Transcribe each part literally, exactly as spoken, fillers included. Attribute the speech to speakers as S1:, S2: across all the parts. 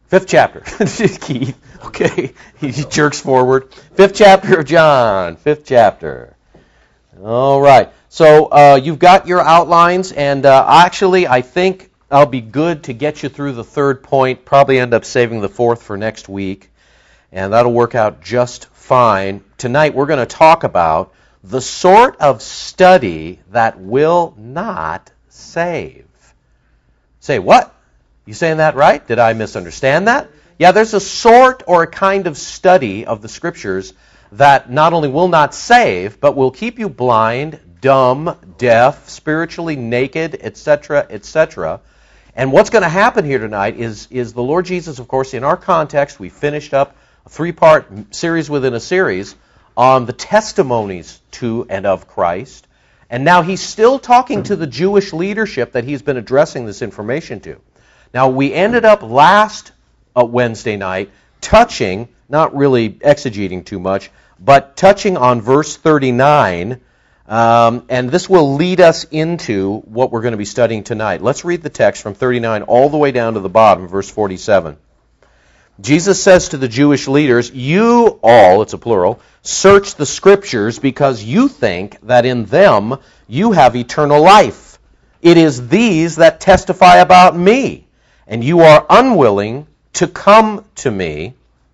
S1: Fifth chapter. Keith. Okay. He jerks forward. Fifth chapter of John. Fifth chapter. All right. So uh, you've got your outlines, and uh, actually I think I'll be good to get you through the third point, probably end up saving the fourth for next week, and that'll work out just fine. Tonight we're going to talk about the sort of study that will not save. Say, what? You saying that right? Did I misunderstand that? Yeah, there's a sort or a kind of study of the Scriptures that not only will not save, but will keep you blind, dumb, deaf, spiritually naked, et cetera, et cetera. And what's going to happen here tonight is, is the Lord Jesus, of course, in our context, we finished up a three-part series within a series on the testimonies to and of Christ. And now he's still talking to the Jewish leadership that he's been addressing this information to. Now, we ended up last uh, Wednesday night touching, not really exegeting too much, but touching on verse thirty-nine, um, and this will lead us into what we're going to be studying tonight. Let's read the text from thirty-nine all the way down to the bottom, verse forty-seven. Jesus says to the Jewish leaders, "You all," it's a plural, "search the Scriptures because you think that in them you have eternal life. It is these that testify about me, and you are unwilling to come to me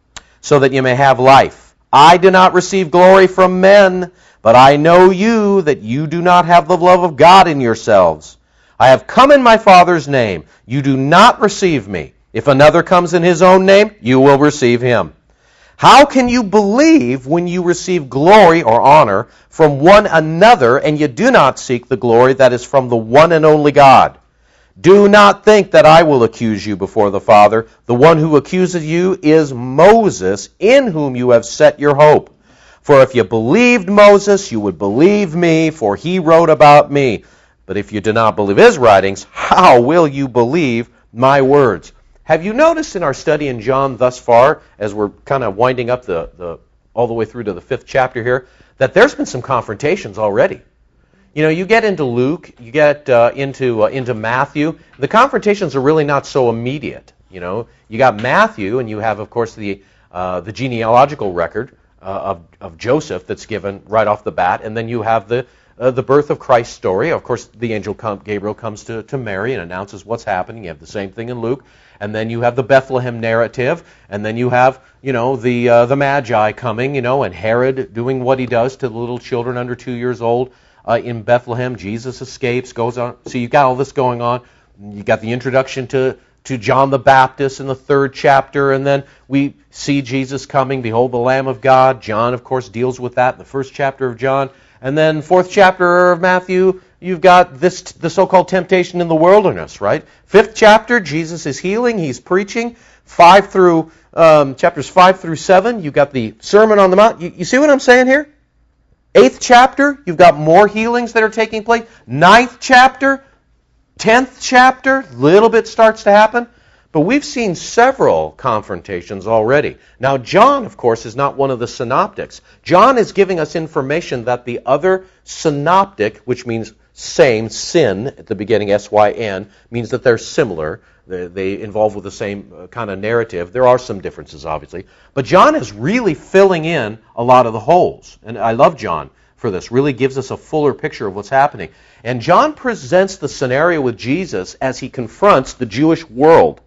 S1: so that you may have life. I do not receive glory from men, but I know you that you do not have the love of God in yourselves. I have come in my Father's name. You do not receive me. If another comes in his own name, you will receive him. How can you believe when you receive glory or honor from one another and you do not seek the glory that is from the one and only God? Do not think that I will accuse you before the Father. The one who accuses you is Moses, in whom you have set your hope. For if you believed Moses, you would believe me, for he wrote about me. But if you do not believe his writings, how will you believe my words?" Have you noticed in our study in John thus far, as we're kind of winding up the, the all the way through to the fifth chapter here, that there's been some confrontations already? You know, you get into Luke, you get uh, into uh, into Matthew. The confrontations are really not so immediate. You know, you got Matthew, and you have, of course, the uh, the genealogical record uh, of of Joseph that's given right off the bat, and then you have the uh, the birth of Christ's story. Of course, the angel come, Gabriel comes to to Mary and announces what's happening. You have the same thing in Luke, and then you have the Bethlehem narrative, and then you have you know the uh, the Magi coming, you know, and Herod doing what he does to the little children under two years old. Uh, in Bethlehem, Jesus escapes, goes on. So you've got all this going on. You got the introduction to, to John the Baptist in the third chapter, and then we see Jesus coming. Behold, the Lamb of God. John, of course, deals with that in the first chapter of John. And then fourth chapter of Matthew, you've got this the so-called temptation in the wilderness, right? Fifth chapter, Jesus is healing. He's preaching. Five through um, chapters five through seven, you've got the Sermon on the Mount. You, you see what I'm saying here? Eighth chapter, you've got more healings that are taking place. Ninth chapter, tenth chapter, little bit starts to happen. But we've seen several confrontations already. Now, John, of course, is not one of the synoptics. John is giving us information that the other synoptic, which means same, sin, at the beginning, S Y N, means that they're similar. They, they involve with the same uh, kind of narrative. There are some differences, obviously. But John is really filling in a lot of the holes. And I love John for this. Really gives us a fuller picture of what's happening. And John presents the scenario with Jesus as he confronts the Jewish world.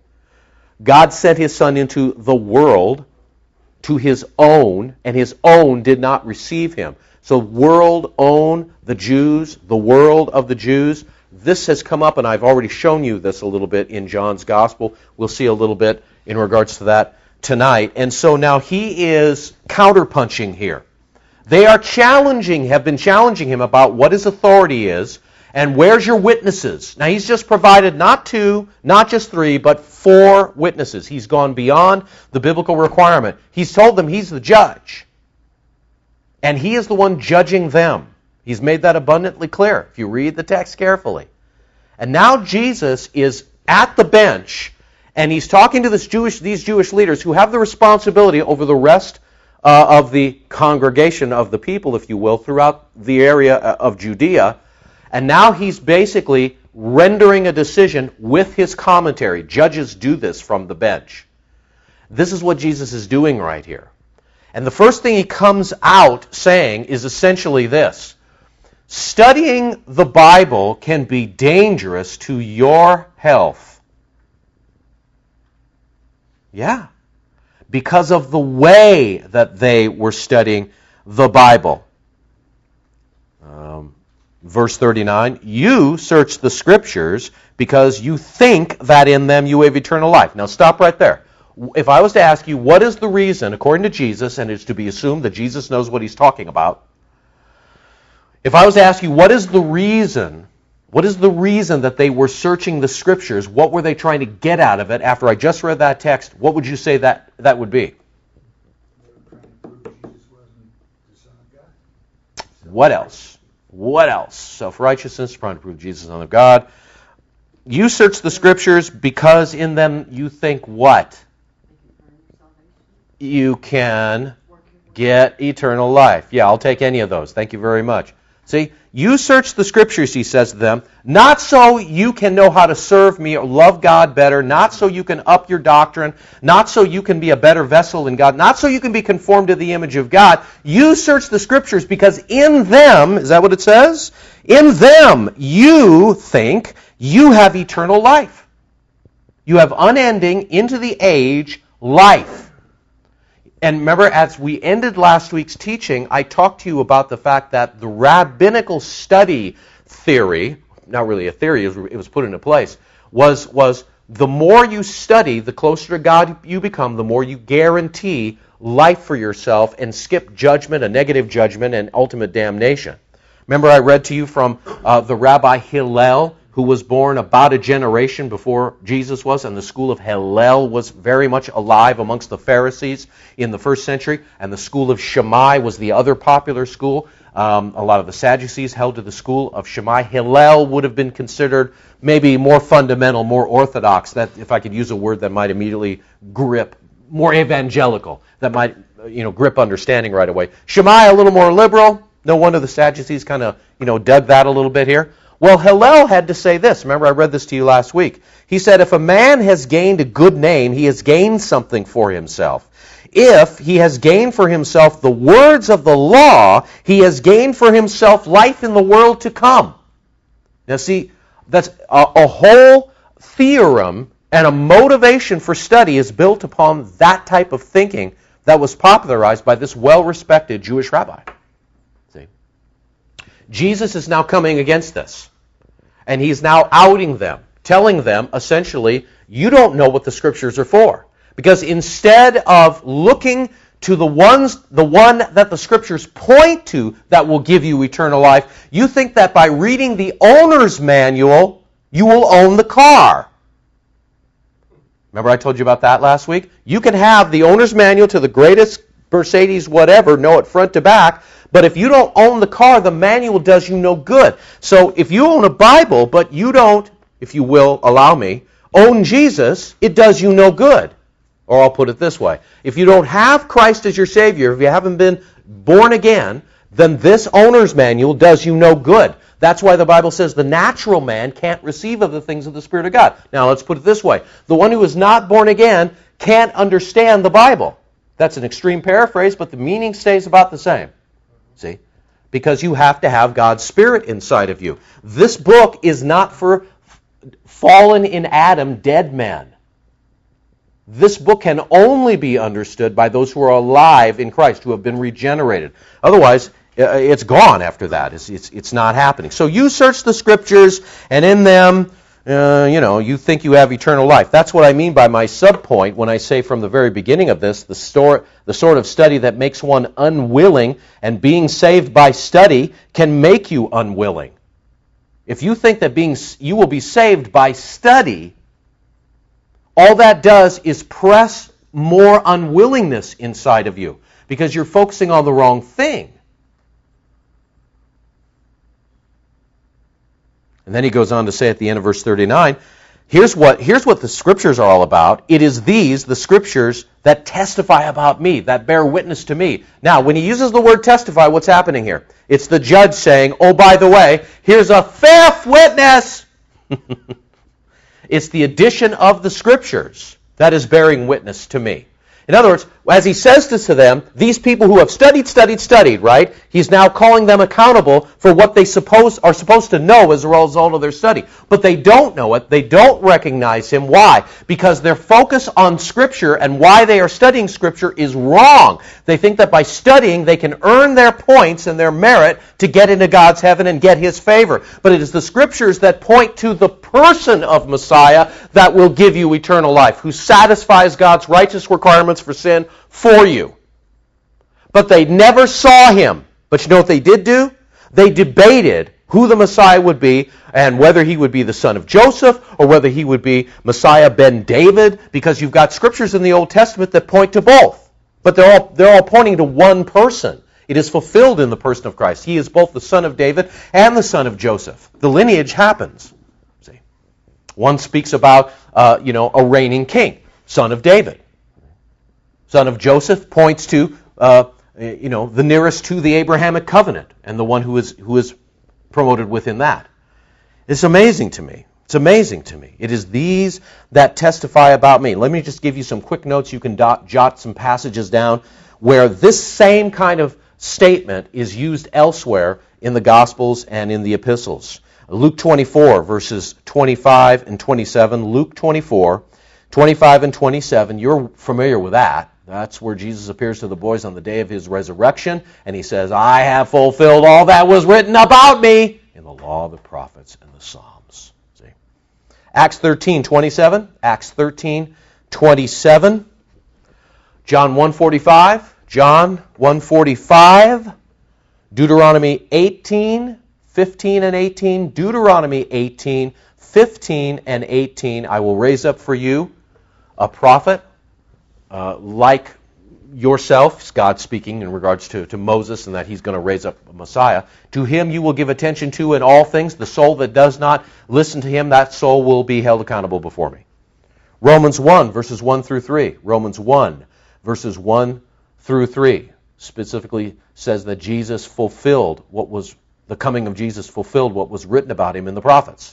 S1: God sent his Son into the world to his own, and his own did not receive him. So world, own, the Jews, the world of the Jews. This has come up, and I've already shown you this a little bit in John's Gospel. We'll see a little bit in regards to that tonight. And so now he is counterpunching here. They are challenging, have been challenging him about what his authority is, and where's your witnesses? Now he's just provided not two, not just three, but four witnesses. He's gone beyond the biblical requirement. He's told them he's the judge. And he is the one judging them. He's made that abundantly clear if you read the text carefully. And now Jesus is at the bench, and he's talking to this Jewish, these Jewish leaders who have the responsibility over the rest uh, of the congregation of the people, if you will, throughout the area of Judea. And now he's basically rendering a decision with his commentary. Judges do this from the bench. This is what Jesus is doing right here. And the first thing he comes out saying is essentially this. Studying the Bible can be dangerous to your health. Yeah. Because of the way that they were studying the Bible. Um, verse thirty-nine, you search the Scriptures because you think that in them you have eternal life. Now stop right there. If I was to ask you, what is the reason, according to Jesus, and it's to be assumed that Jesus knows what he's talking about, if I was to ask you, what is the reason, what is the reason that they were searching the Scriptures, what were they trying to get out of it after I just read that text, what would you say that, that would be? What else? What else? Self-righteousness, trying to prove Jesus is the Son of God. You search the Scriptures because in them you think what? You can get eternal life. Yeah, I'll take any of those. Thank you very much. See, you search the Scriptures, he says to them, not so you can know how to serve me or love God better, not so you can up your doctrine, not so you can be a better vessel in God, not so you can be conformed to the image of God. You search the Scriptures because in them, is that what it says? In them you think you have eternal life. You have unending, into the age, life. And remember, as we ended last week's teaching, I talked to you about the fact that the rabbinical study theory, not really a theory, it was put into place, was, was the more you study, the closer to God you become, the more you guarantee life for yourself and skip judgment, a negative judgment, and ultimate damnation. Remember I read to you from uh, the Rabbi Hillel, who was born about a generation before Jesus was, and the school of Hillel was very much alive amongst the Pharisees in the first century, and the school of Shammai was the other popular school. Um, a lot of the Sadducees held to the school of Shammai. Hillel would have been considered maybe more fundamental, more orthodox, that if I could use a word that might immediately grip, more evangelical, that might you know grip understanding right away. Shammai a little more liberal. No wonder the Sadducees kind of you know dug that a little bit here. Well, Hillel had to say this. Remember, I read this to you last week. He said, if a man has gained a good name, he has gained something for himself. If he has gained for himself the words of the law, he has gained for himself life in the world to come. Now see, that's a, a whole theorem and a motivation for study is built upon that type of thinking that was popularized by this well-respected Jewish rabbi. See? Jesus is now coming against this. And he's now outing them, telling them, essentially, you don't know what the Scriptures are for. Because instead of looking to the ones, the one that the Scriptures point to that will give you eternal life, you think that by reading the owner's manual, you will own the car. Remember I told you about that last week? You can have the owner's manual to the greatest Mercedes whatever, know it front to back, but if you don't own the car, the manual does you no good. So if you own a Bible, but you don't, if you will allow me, own Jesus, it does you no good. Or I'll put it this way. If you don't have Christ as your Savior, if you haven't been born again, then this owner's manual does you no good. That's why the Bible says the natural man can't receive of the things of the Spirit of God. Now let's put it this way. The one who is not born again can't understand the Bible. That's an extreme paraphrase, but the meaning stays about the same. See? Because you have to have God's Spirit inside of you. This book is not for fallen in Adam dead men. This book can only be understood by those who are alive in Christ, who have been regenerated. Otherwise, it's gone after that. It's, it's, it's not happening. So you search the Scriptures, and in them, uh, you know, you think you have eternal life. That's what I mean by my subpoint when I say from the very beginning of this, the, store, the sort of study that makes one unwilling, and being saved by study can make you unwilling. If you think that being you will be saved by study, all that does is press more unwillingness inside of you because you're focusing on the wrong thing. And then he goes on to say at the end of verse thirty-nine, here's what, here's what the Scriptures are all about. It is these, the Scriptures, that testify about me, that bear witness to me. Now, when he uses the word testify, what's happening here? It's the judge saying, oh, by the way, here's a fifth witness. It's the addition of the Scriptures that is bearing witness to me. In other words, as he says this to them, these people who have studied, studied, studied, right? He's now calling them accountable for what they suppose are supposed to know as a result of their study. But they don't know it. They don't recognize him. Why? Because their focus on Scripture and why they are studying Scripture is wrong. They think that by studying they can earn their points and their merit to get into God's heaven and get his favor. But it is the Scriptures that point to the person of Messiah that will give you eternal life, who satisfies God's righteous requirements for sin for you. But they never saw him. But you know what they did do? They debated who the Messiah would be and whether he would be the son of Joseph or whether he would be Messiah ben David, because you've got scriptures in the Old Testament that point to both. But they're all, they're all pointing to one person. It is fulfilled in the person of Christ. He is both the son of David and the son of Joseph. The lineage happens. See, one speaks about uh, you know a reigning king, son of David. Son of Joseph points to uh, you know the nearest to the Abrahamic covenant and the one who is who is promoted within that. It's amazing to me. It's amazing to me. It is these that testify about me. Let me just give you some quick notes. You can dot, jot some passages down where this same kind of statement is used elsewhere in the Gospels and in the epistles. Luke twenty-four, verses twenty-five and twenty-seven. Luke twenty-four, twenty-five and twenty-seven. You're familiar with that. That's where Jesus appears to the boys on the day of his resurrection, and he says, I have fulfilled all that was written about me in the law, the prophets, and the Psalms. See? Acts thirteen, twenty-seven. Acts thirteen, twenty-seven. John one forty-five. John one forty-five. Deuteronomy eighteen, fifteen and eighteen. Deuteronomy eighteen, fifteen and eighteen. I will raise up for you a prophet uh, like yourself, God speaking in regards to, to Moses and that he's going to raise up a Messiah. To him you will give attention to in all things. The soul that does not listen to him, that soul will be held accountable before me. Romans one, verses one through three. Romans one, verses one through three specifically says that Jesus fulfilled what was, the coming of Jesus fulfilled what was written about him in the prophets.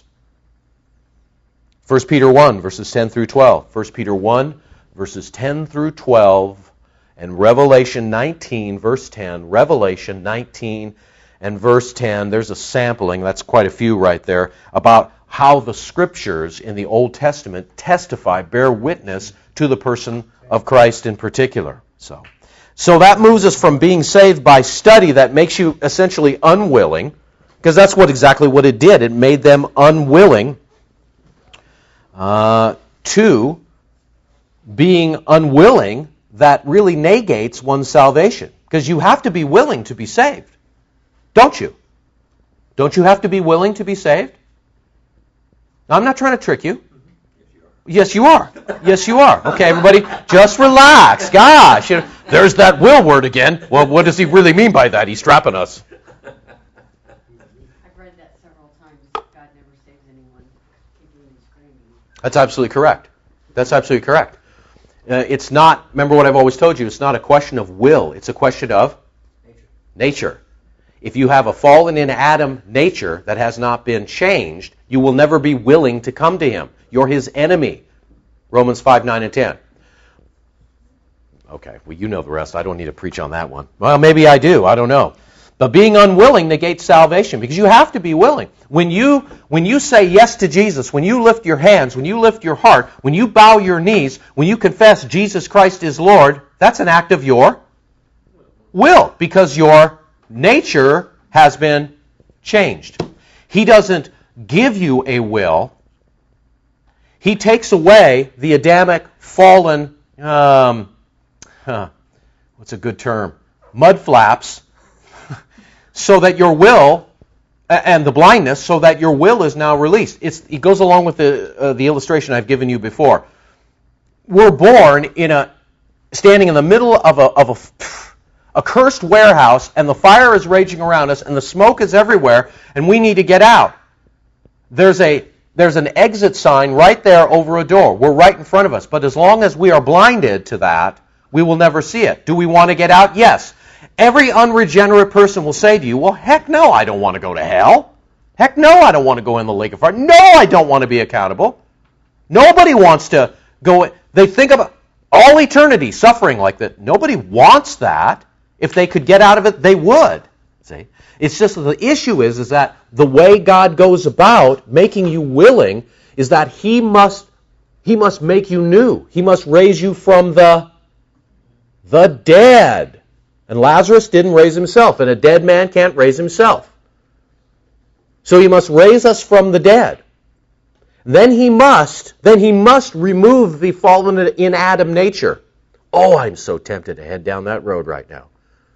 S1: First Peter one, verses ten through twelve. First Peter one, verses ten through twelve. And Revelation nineteen, verse ten. Revelation nineteen and verse ten. There's a sampling, that's quite a few right there, about how the Scriptures in the Old Testament testify, bear witness to the person of Christ in particular. So, so that moves us from being saved by study that makes you essentially unwilling, because that's what exactly what it did. It made them unwilling, uh, to being unwilling that really negates one's salvation. Because you have to be willing to be saved. Don't you? Don't you have to be willing to be saved? Now, I'm not trying to trick you. Yes, you are. Yes, you are. Okay, everybody, just relax. Gosh, you know, there's that will word again. Well, what does he really mean by that? He's trapping us.
S2: I've read that several times. God never saves anyone kicking and screaming.
S1: That's absolutely correct. That's absolutely correct. Uh, it's not, remember what I've always told you, it's not a question of will. It's a question of nature. nature. If you have a fallen in Adam nature that has not been changed, you will never be willing to come to him. You're his enemy. Romans five, nine, and ten. Okay, well, you know the rest. I don't need to preach on that one. Well, maybe I do. I don't know. But being unwilling negates salvation, because you have to be willing. When you when you say yes to Jesus, when you lift your hands, when you lift your heart, when you bow your knees, when you confess Jesus Christ is Lord, that's an act of your will, because your nature has been changed. He doesn't give you a will. He takes away the Adamic fallen, um, huh, what's a good term? Mud flaps, so that your will, and the blindness, so that your will is now released. It's, it goes along with the uh, the illustration I've given you before. We're born in a, standing in the middle of a of a, a cursed warehouse, and the fire is raging around us, and the smoke is everywhere, and we need to get out. There's a there's an exit sign right there over a door. We're right in front of us, but as long as we are blinded to that, we will never see it. Do we want to get out? Yes. Every unregenerate person will say to you, well, heck no, I don't want to go to hell. Heck no, I don't want to go in the lake of fire. No, I don't want to be accountable. Nobody wants to go. They think about, All eternity suffering like that. Nobody wants that. If they could get out of it, they would. See? It's just that the issue is, is that the way God goes about making you willing is that He must, He must make you new. He must raise you from the, the dead. And Lazarus didn't raise himself, and a dead man can't raise himself. So He must raise us from the dead. Then he must, then he must remove the fallen in Adam nature. Oh, I'm so tempted to head down that road right now.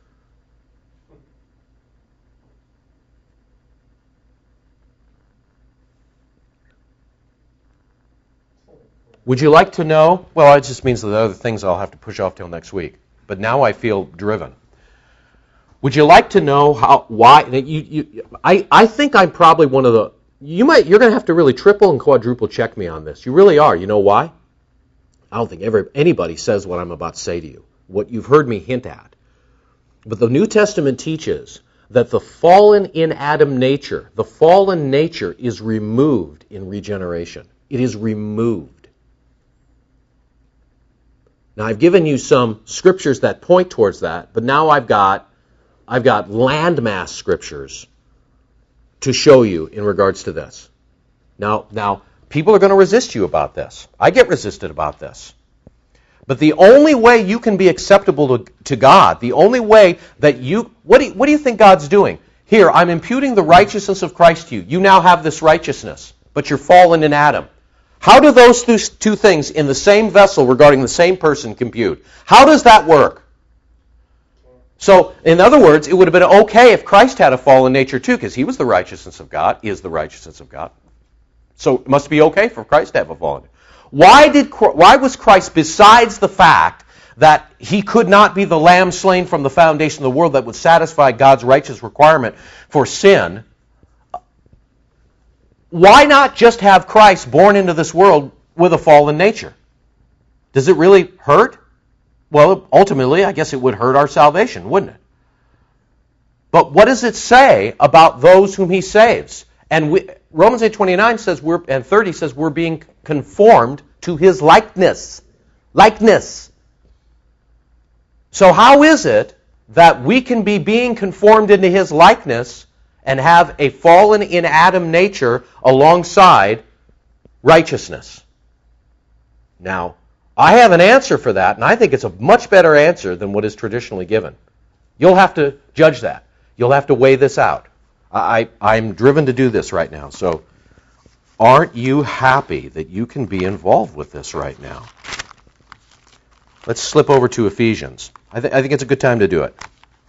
S1: Would you like to know? Well, it just means that the other things I'll have to push off till next week. But now I feel driven. Would you like to know how? Why? You, you, I, I think I'm probably one of the. You might. You're going to have to really triple and quadruple check me on this. You really are. You know why? I don't think ever anybody says what I'm about to say to you. What you've heard me hint at. But the New Testament teaches that the fallen in Adam nature, the fallen nature is removed in regeneration. It is removed. Now I've given you some scriptures that point towards that, but now I've got I've got landmass scriptures to show you in regards to this. Now, now people are going to resist you about this. I get resisted about this. But the only way you can be acceptable to, to God, the only way that you, what do you, what do you think God's doing? Here, I'm imputing the righteousness of Christ to you. You now have this righteousness, but you're fallen in Adam. How do those two things in the same vessel regarding the same person compute? How does that work? So, in other words, it would have been okay if Christ had a fallen nature too, because He was the righteousness of God, is the righteousness of God. So it must be okay for Christ to have a fallen nature. Why did why was Christ, besides the fact that He could not be the lamb slain from the foundation of the world that would satisfy God's righteous requirement for sin, why not just have Christ born into this world with a fallen nature? Does it really hurt? Well, ultimately, I guess it would hurt our salvation, wouldn't it? But what does it say about those whom He saves? And we, Romans eight twenty-nine says we're, and thirty says we're being conformed to His likeness. Likeness. So how is it that we can be being conformed into His likeness and have a fallen in Adam nature alongside righteousness? Now, I have an answer for that, and I think it's a much better answer than what is traditionally given. You'll have to judge that. You'll have to weigh this out. I, I'm driven to do this right now. So, aren't you happy that you can be involved with this right now? Let's slip over to Ephesians. I, th- I think it's a good time to do it.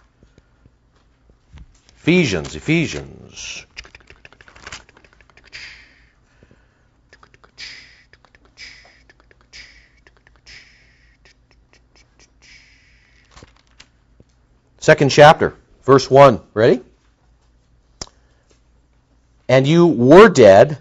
S1: Ephesians, Ephesians. Second chapter, verse one. Ready? And you were dead.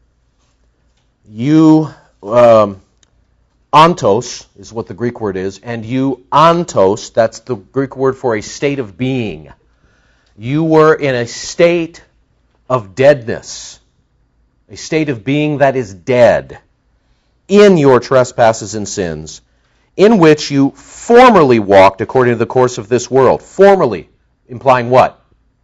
S1: You, um, ontos is what the Greek word is. And you ontos, that's the Greek word for a state of being. You were in a state of deadness. A state of being that is dead. In your trespasses and sins, in which you formerly walked according to the course of this world. Formerly, implying what?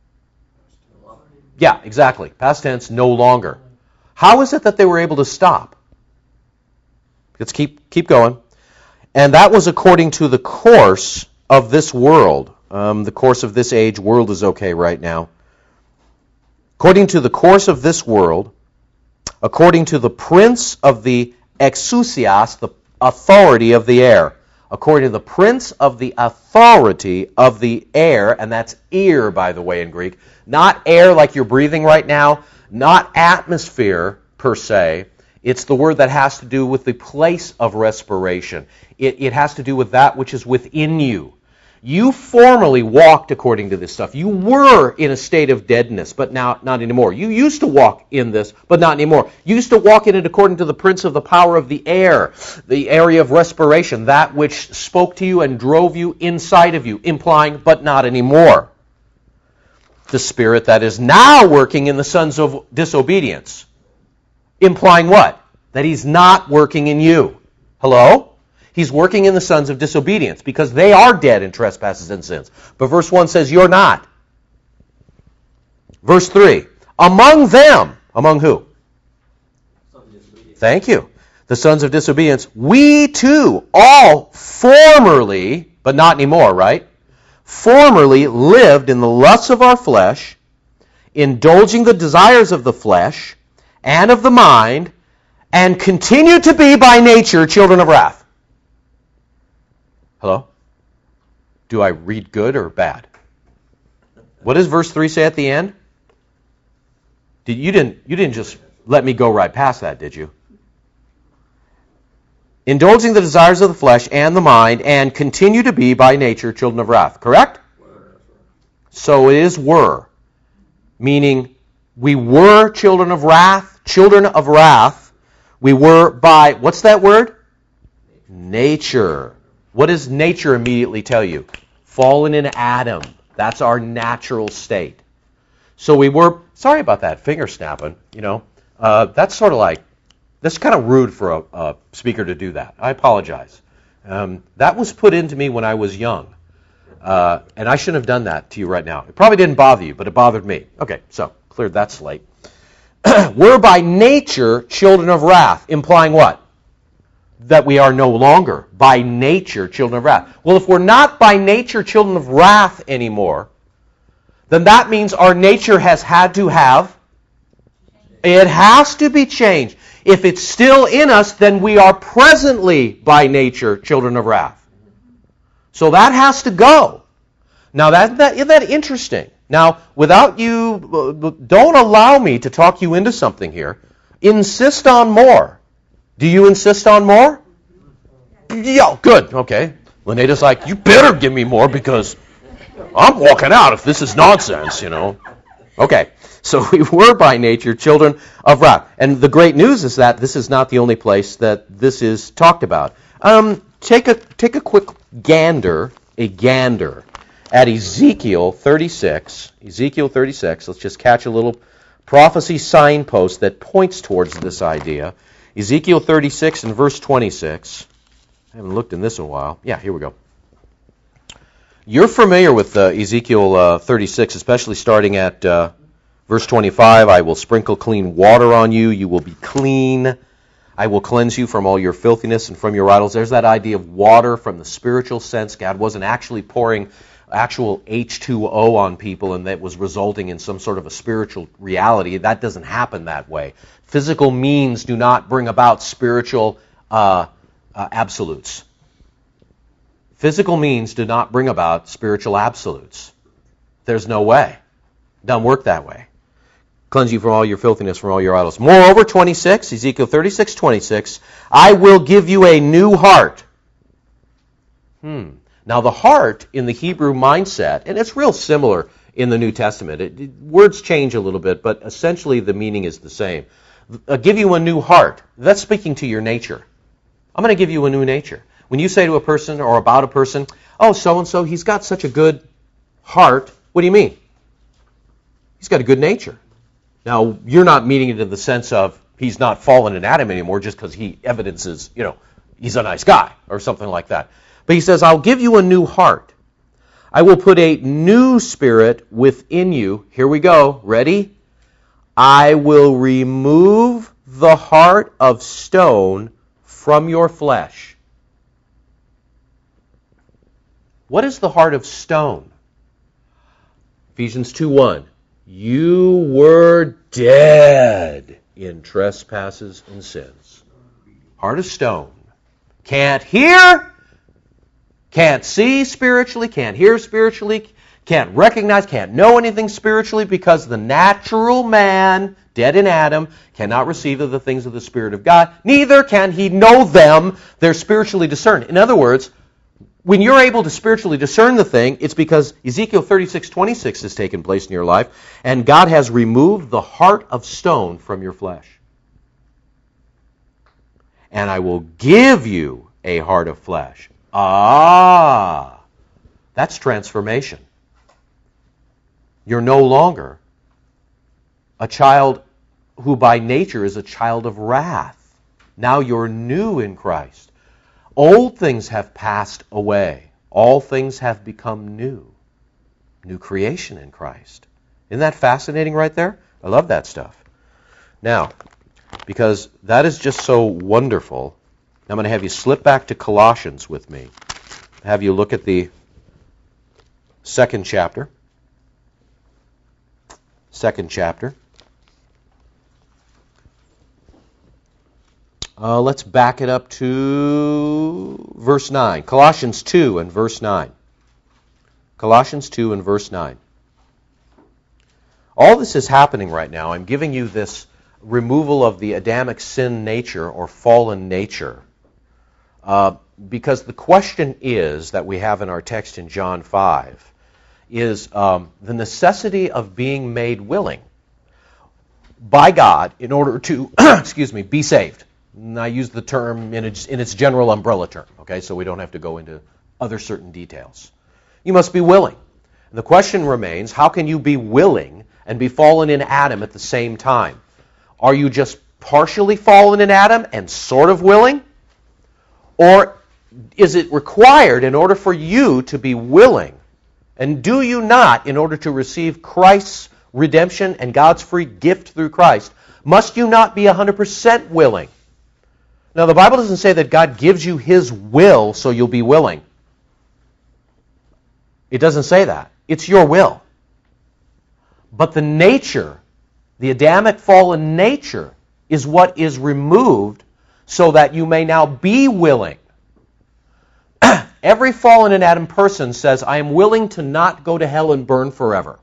S1: Yeah, exactly. Past tense, no longer. How is it that they were able to stop? Let's keep keep going. And that was according to the course of this world. Um, the course of this age, world is okay right now. According to the course of this world, according to the prince of the exousias, the authority of the air. According to the prince of the authority of the air, and that's ear, by the way, in Greek. Not air like you're breathing right now, not atmosphere per se. It's the word that has to do with the place of respiration. It, it has to do with that which is within you. You formerly walked according to this stuff. You were in a state of deadness, but now not anymore. You used to walk in this, but not anymore. You used to walk in it according to the prince of the power of the air, the area of respiration, that which spoke to you and drove you inside of you, implying, but not anymore. The spirit that is now working in the sons of disobedience, implying what? That He's not working in you. Hello? He's working in the sons of disobedience because they are dead in trespasses and sins. But verse one says, you're not. Verse three, among them, among who? Thank you. The sons of disobedience, we too all formerly, but not anymore, right? Formerly lived in the lusts of our flesh, indulging the desires of the flesh and of the mind, and continue to be by nature children of wrath. Hello? Do I read good or bad? What does verse three say at the end? Did, you didn't, you didn't just let me go right past that, did you? Indulging the desires of the flesh and the mind, and continue to be by nature children of wrath. Correct? So it is were. Meaning, we were children of wrath, children of wrath. We were by, what's that word? Nature. What does nature immediately tell you? Fallen in Adam. That's our natural state. So we were, sorry about that, finger snapping, you know. Uh, that's sort of like, that's kind of rude for a, a speaker to do that. I apologize. Um, that was put into me when I was young. Uh, and I shouldn't have done that to you right now. It probably didn't bother you, but it bothered me. Okay, so cleared that slate. We're by nature children of wrath, implying what? That we are no longer by nature children of wrath. Well, if we're not by nature children of wrath anymore, then that means our nature has had to have, it has to be changed. If it's still in us, then we are presently by nature children of wrath. So that has to go. Now, that, that, isn't that interesting? Now, without you, don't allow me to talk you into something here. Insist on more. Do you insist on more? Yeah, good, okay. Linneta's like, you better give me more because I'm walking out if this is nonsense, you know. Okay, so we were by nature children of wrath. And the great news is that this is not the only place that this is talked about. Um, take a take a quick gander, a gander, at Ezekiel thirty-six. Ezekiel thirty-six, let's just catch a little prophecy signpost that points towards this idea. Ezekiel thirty-six and verse twenty-six. I haven't looked in this in a while. Yeah, here we go. You're familiar with uh, Ezekiel uh, thirty-six, especially starting at uh, verse twenty-five. I will sprinkle clean water on you. You will be clean. I will cleanse you from all your filthiness and from your idols. There's that idea of water from the spiritual sense. God wasn't actually pouring actual H two O on people and that was resulting in some sort of a spiritual reality. That doesn't happen that way. Physical means do not bring about spiritual uh, uh, absolutes. Physical means do not bring about spiritual absolutes. There's no way. It doesn't work that way. Cleanse you from all your filthiness, from all your idols. Moreover, twenty-six, Ezekiel thirty-six, twenty-six, I will give you a new heart. Hmm. Now the heart in the Hebrew mindset, and it's real similar in the New Testament. It, it, words change a little bit, but essentially the meaning is the same. I'll give you a new heart. That's speaking to your nature. I'm going to give you a new nature. When you say to a person or about a person, oh, so-and-so, he's got such a good heart, what do you mean? He's got a good nature. Now, you're not meaning it in the sense of he's not fallen in Adam anymore just because he evidences, you know, he's a nice guy or something like that. But he says, I'll give you a new heart. I will put a new spirit within you. Here we go. Ready? I will remove the heart of stone from your flesh. What is the heart of stone? Ephesians two one. You were dead in trespasses and sins. Heart of stone. Can't hear, can't see spiritually, can't hear spiritually, can't recognize, can't know anything spiritually because the natural man, dead in Adam, cannot receive of the things of the Spirit of God. Neither can he know them. They're spiritually discerned. In other words, when you're able to spiritually discern the thing, it's because Ezekiel thirty-six twenty-six has taken place in your life, and God has removed the heart of stone from your flesh. And I will give you a heart of flesh. Ah, that's transformation. You're no longer a child who by nature is a child of wrath. Now you're new in Christ. Old things have passed away. All things have become new. New creation in Christ. Isn't that fascinating right there? I love that stuff. Now, because that is just so wonderful, I'm going to have you slip back to Colossians with me. Have you look at the second chapter. Second chapter. Uh, let's back it up to verse nine. Colossians two and verse nine. Colossians two and verse nine. All this is happening right now. I'm giving you this removal of the Adamic sin nature or fallen nature. Uh, because the question is that we have in our text in John five is um, the necessity of being made willing by God in order to, excuse me, be saved. And I use the term in its, in its general umbrella term, okay, so we don't have to go into other certain details. You must be willing. And the question remains, how can you be willing and be fallen in Adam at the same time? Are you just partially fallen in Adam and sort of willing? Or is it required in order for you to be willing? And do you not, in order to receive Christ's redemption and God's free gift through Christ, must you not be one hundred percent willing? Now, the Bible doesn't say that God gives you His will so you'll be willing. It doesn't say that. It's your will. But the nature, the Adamic fallen nature, is what is removed so that you may now be willing. Every fallen in Adam person says, I am willing to not go to hell and burn forever.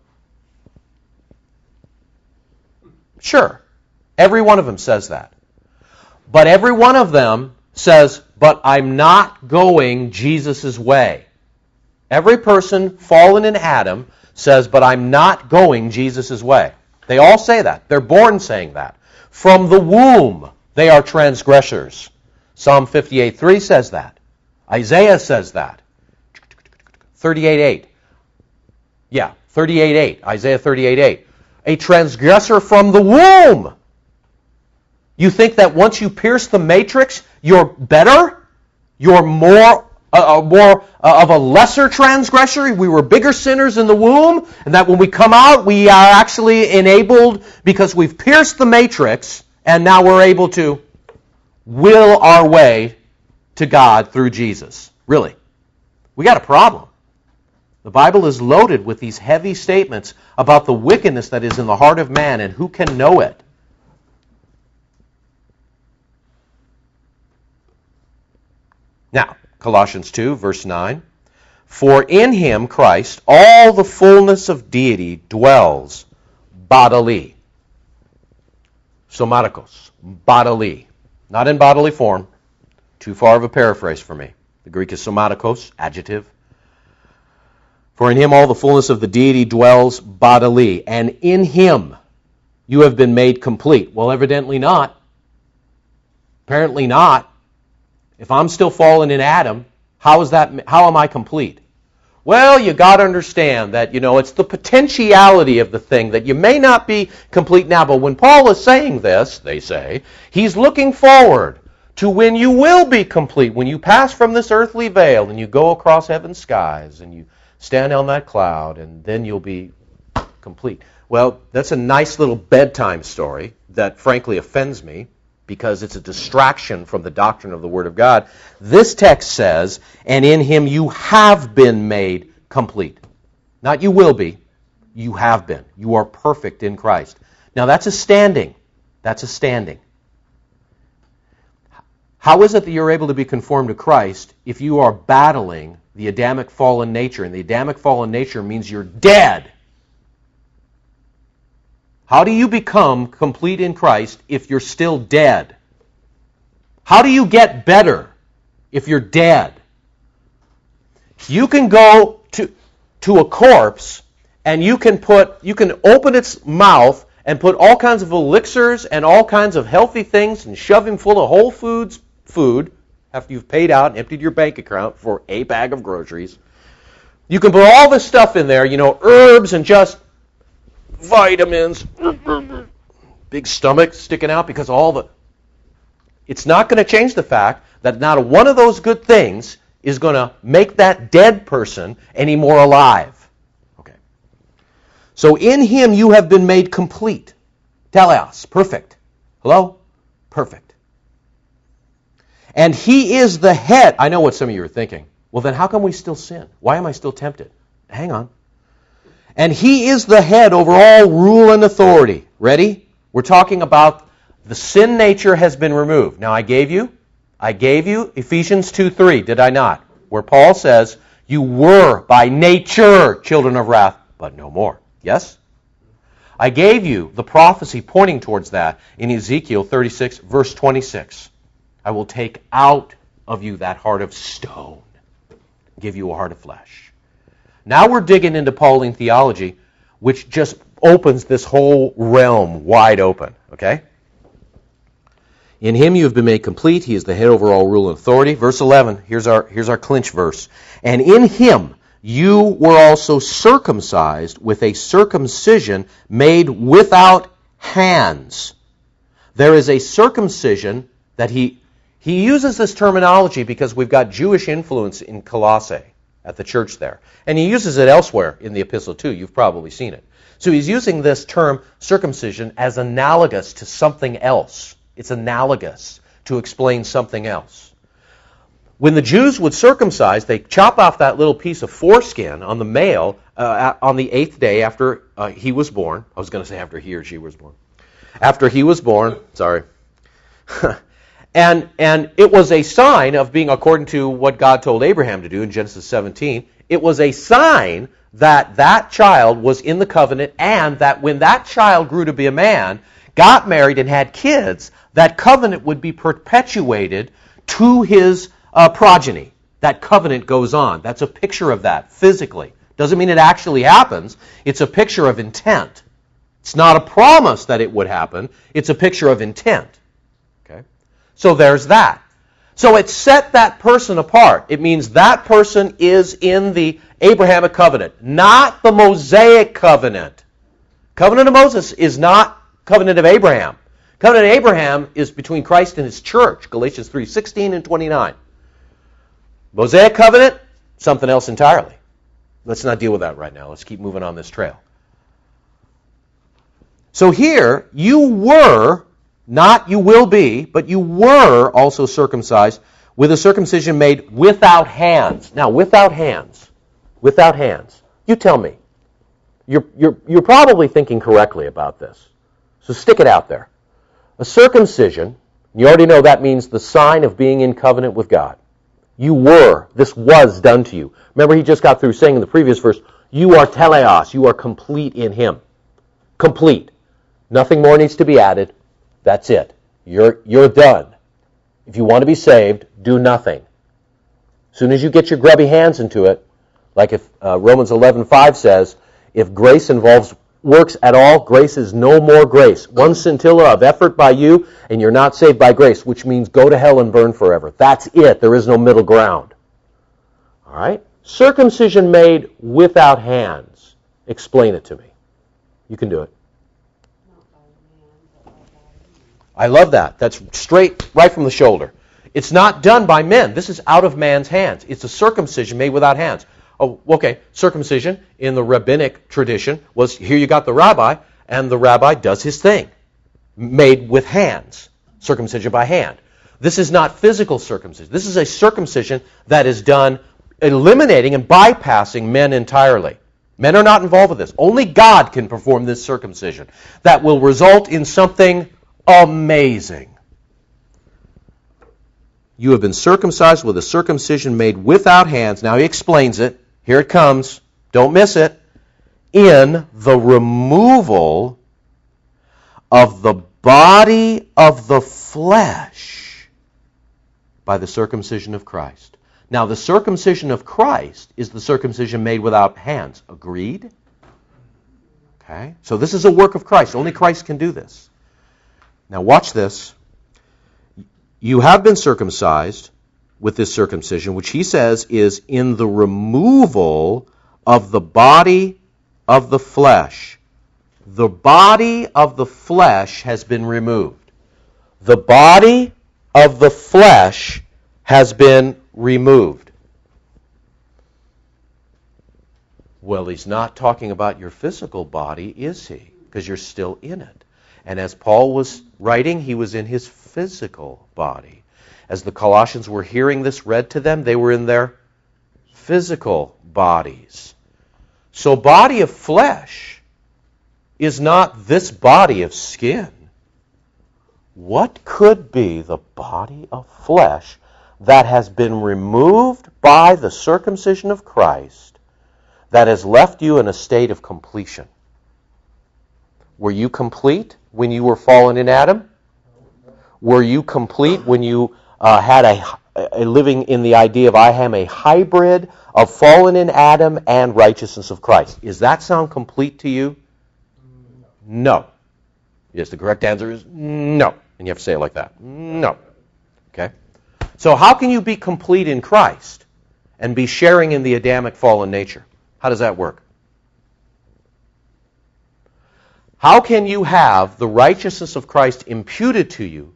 S1: Sure. Every one of them says that. But every one of them says, but I'm not going Jesus' way. Every person fallen in Adam says, but I'm not going Jesus' way. They all say that. They're born saying that. From the womb, they are transgressors. Psalm fifty-eight three says that. Isaiah says that. thirty-eight eight. Yeah, thirty-eight eight. Isaiah thirty-eight eight. A transgressor from the womb. You think that once you pierce the matrix, you're better? You're more, uh, more uh, of a lesser transgressor? We were bigger sinners in the womb, and that when we come out, we are actually enabled because we've pierced the matrix, and now we're able to will our way to God through Jesus. Really. We got a problem. The Bible is loaded with these heavy statements about the wickedness that is in the heart of man and who can know it. Now, Colossians two, verse nine. For in Him, Christ, all the fullness of deity dwells bodily. Somatikos, bodily. Not in bodily form. Too far of a paraphrase for me. The Greek is somatikos, adjective. For in Him all the fullness of the deity dwells bodily, and in Him you have been made complete. Well, evidently not. Apparently not. If I'm still fallen in Adam, how is that? How am I complete? Well, you got to understand that, you know, it's the potentiality of the thing that you may not be complete now. But when Paul is saying this, they say, he's looking forward to when you will be complete, when you pass from this earthly veil and you go across heaven's skies and you stand on that cloud, and then you'll be complete. Well, that's a nice little bedtime story that frankly offends me because it's a distraction from the doctrine of the Word of God. This text says, and in Him you have been made complete. Not you will be, you have been. You are perfect in Christ. Now that's a standing. That's a standing. How is it that you're able to be conformed to Christ if you are battling the Adamic fallen nature? And the Adamic fallen nature means you're dead. How do you become complete in Christ if you're still dead? How do you get better if you're dead? You can go to, to a corpse and you can put you can open its mouth and put all kinds of elixirs and all kinds of healthy things and shove him full of Whole Foods food after you've paid out and emptied your bank account for a bag of groceries. You can put all this stuff in there, you know, herbs and just vitamins, big stomach sticking out because all the... It's not going to change the fact that not one of those good things is going to make that dead person any more alive. Okay. So in him you have been made complete. Teleos, perfect. Hello? Perfect. And he is the head. I know what some of you are thinking. Well, then how come we still sin? Why am I still tempted? Hang on. And he is the head over all rule and authority. Ready? We're talking about the sin nature has been removed. Now I gave you, I gave you Ephesians two three, did I not? Where Paul says, you were by nature children of wrath, but no more. Yes? I gave you the prophecy pointing towards that in Ezekiel thirty-six, verse twenty-six. I will take out of you that heart of stone, give you a heart of flesh. Now we're digging into Pauline theology, which just opens this whole realm wide open. Okay? In him you have been made complete. He is the head over all rule and authority. Verse eleven, here's our, here's our clinch verse. And in him you were also circumcised with a circumcision made without hands. There is a circumcision that he, he uses this terminology because we've got Jewish influence in Colossae at the church there. And he uses it elsewhere in the epistle too. You've probably seen it. So he's using this term circumcision as analogous to something else. It's analogous to explain something else. When the Jews would circumcise, they chop off that little piece of foreskin on the male uh, on the eighth day after uh, he was born. I was going to say after he or she was born. After he was born, sorry. and and it was a sign of being according to what God told Abraham to do in Genesis seventeen. It was a sign that that child was in the covenant and that when that child grew to be a man, got married and had kids, that covenant would be perpetuated to his uh, progeny. That covenant goes on. That's a picture of that physically. Doesn't mean it actually happens. It's a picture of intent. It's not a promise that it would happen. It's a picture of intent. Okay? So there's that. So it set that person apart. It means that person is in the Abrahamic covenant, not the Mosaic covenant. Covenant of Moses is not covenant of Abraham. Covenant of Abraham is between Christ and his church, Galatians three sixteen and twenty-nine. Mosaic covenant, something else entirely. Let's not deal with that right now. Let's keep moving on this trail. So here, you were, not you will be, but you were also circumcised with a circumcision made without hands. Now, without hands. Without hands. You tell me. You're, you're, you're probably thinking correctly about this. So stick it out there. A circumcision, you already know that means the sign of being in covenant with God. You were. This was done to you. Remember, he just got through saying in the previous verse, you are teleos. You are complete in him. Complete. Nothing more needs to be added. That's it. You're, you're done. If you want to be saved, do nothing. As soon as you get your grubby hands into it, like if uh, Romans eleven five says, if grace involves works at all, grace is no more grace. One scintilla of effort by you, and you're not saved by grace, which means go to hell and burn forever. That's it. There is no middle ground. All right? Circumcision made without hands. Explain it to me. You can do it. I love that. That's straight, right from the shoulder. It's not done by men. This is out of man's hands. It's a circumcision made without hands. Oh, okay, circumcision in the rabbinic tradition was, here you got the rabbi, and the rabbi does his thing, made with hands, circumcision by hand. This is not physical circumcision. This is a circumcision that is done eliminating and bypassing men entirely. Men are not involved with this. Only God can perform this circumcision that will result in something amazing. You have been circumcised with a circumcision made without hands. Now he explains it. Here it comes. Don't miss it. In the removal of the body of the flesh by the circumcision of Christ. Now the circumcision of Christ is the circumcision made without hands. Agreed? Okay. So this is a work of Christ. Only Christ can do this. Now watch this. You have been circumcised with this circumcision, which he says is in the removal of the body of the flesh. The body of the flesh has been removed. The body of the flesh has been removed. Well, he's not talking about your physical body, is he? Because you're still in it. And as Paul was writing, he was in his physical body. As the Colossians were hearing this read to them, they were in their physical bodies. So body of flesh is not this body of skin. What could be the body of flesh that has been removed by the circumcision of Christ that has left you in a state of completion? Were you complete when you were fallen in Adam? Were you complete when you uh, had a, a living in the idea of I am a hybrid of fallen in Adam and righteousness of Christ? Does that sound complete to you? No. Yes, the correct answer is no. And you have to say it like that. No. Okay? So how can you be complete in Christ and be sharing in the Adamic fallen nature? How does that work? How can you have the righteousness of Christ imputed to you?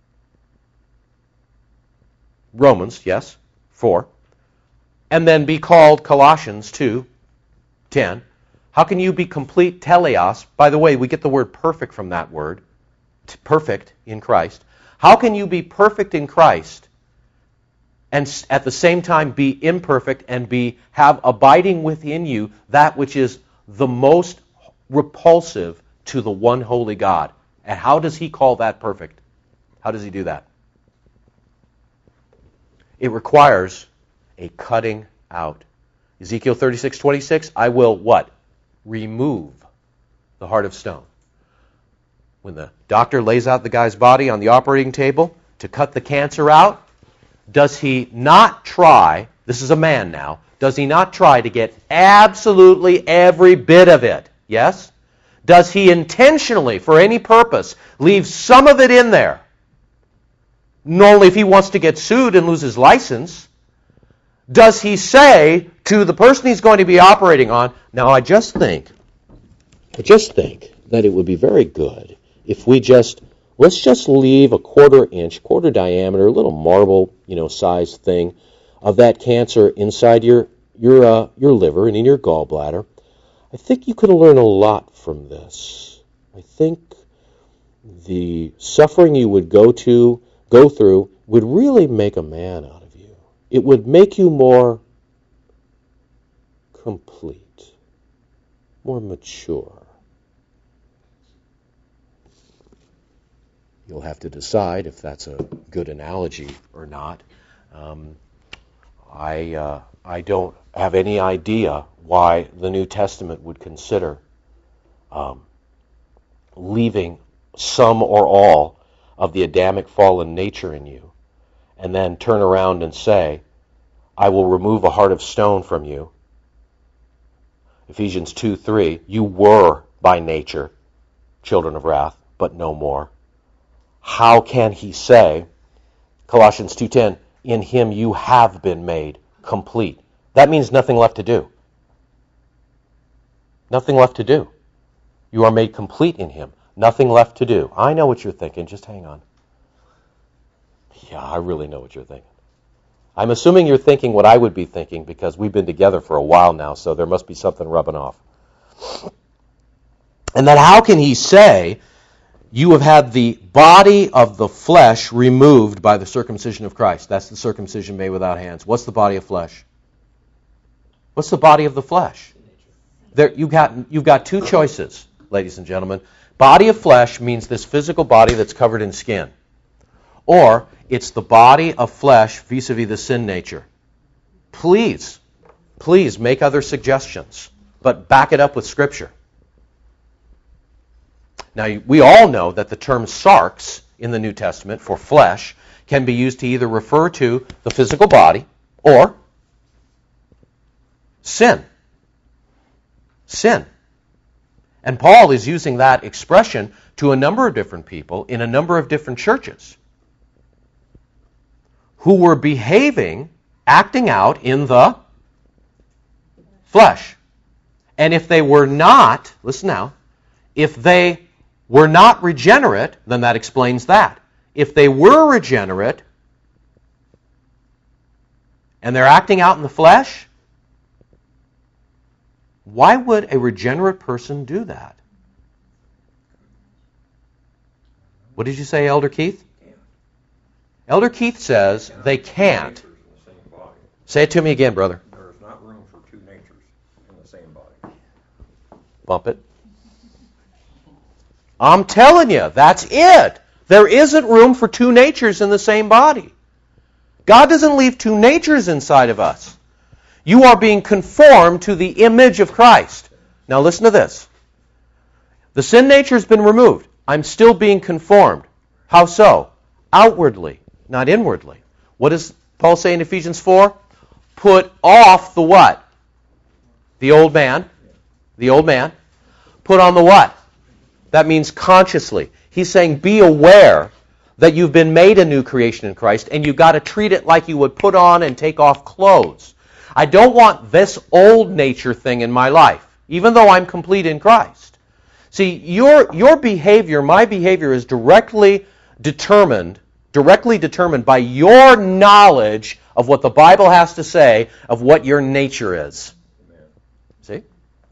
S1: Romans, yes, four. And then be called Colossians two, ten. How can you be complete teleos? By the way, we get the word perfect from that word. Perfect in Christ. How can you be perfect in Christ and at the same time be imperfect and be have abiding within you that which is the most repulsive to the one holy God? And how does he call that perfect? How does he do that? It requires a cutting out. Ezekiel thirty-six twenty-six, I will what? Remove the heart of stone. When the doctor lays out the guy's body on the operating table to cut the cancer out, does he not try, this is a man now, does he not try to get absolutely every bit of it? Yes? Does he intentionally, for any purpose, leave some of it in there? Not only if he wants to get sued and lose his license, does he say to the person he's going to be operating on, now I just think, I just think that it would be very good if we just, let's just leave a quarter inch, quarter diameter, little marble, you know, sized thing of that cancer inside your your uh, your liver and in your gallbladder. I think you could learn a lot from this. I think the suffering you would go to, go through, would really make a man out of you. It would make you more complete, more mature. You'll have to decide if that's a good analogy or not. Um, I uh, I don't have any idea why the New Testament would consider um, leaving some or all of the Adamic fallen nature in you and then turn around and say, I will remove a heart of stone from you. Ephesians two three, you were by nature children of wrath, but no more. How can he say, Colossians two ten, in him you have been made complete? That means nothing left to do. Nothing left to do. You are made complete in him. Nothing left to do. I know what you're thinking. Just hang on. Yeah, I really know what you're thinking. I'm assuming you're thinking what I would be thinking because we've been together for a while now, so there must be something rubbing off. And then how can he say, you have had the body of the flesh removed by the circumcision of Christ? That's the circumcision made without hands. What's the body of flesh? What's the body of the flesh? There, you've got, you've got two choices, ladies and gentlemen. Body of flesh means this physical body that's covered in skin. Or it's the body of flesh vis-a-vis the sin nature. Please, please make other suggestions, but back it up with Scripture. Now, we all know that the term sarx in the New Testament for flesh can be used to either refer to the physical body or sin. Sin. And Paul is using that expression to a number of different people in a number of different churches who were behaving, acting out in the flesh. And if they were not, listen now, if they were not regenerate, then that explains that. if they were regenerate and they're acting out in the flesh, why would a regenerate person do that? What did you say, Elder Keith? Elder Keith says they can't. Say it to me again, brother.
S3: There is not room for two natures in the same body.
S1: Bump it. I'm telling you, that's it. There isn't room for two natures in the same body. God doesn't leave two natures inside of us. You are being conformed to the image of Christ. Now listen to this. The sin nature has been removed. I'm still being conformed. How so? Outwardly, not inwardly. What does Paul say in Ephesians four? Put off the what? The old man. The old man. Put on the what? That means consciously. He's saying be aware that you've been made a new creation in Christ, and you've got to treat it like you would put on and take off clothes. I don't want this old nature thing in my life, even though I'm complete in Christ. See, your your behavior, my behavior, is directly determined, directly determined by your knowledge of what the Bible has to say of what your nature is.
S3: Amen.
S1: See?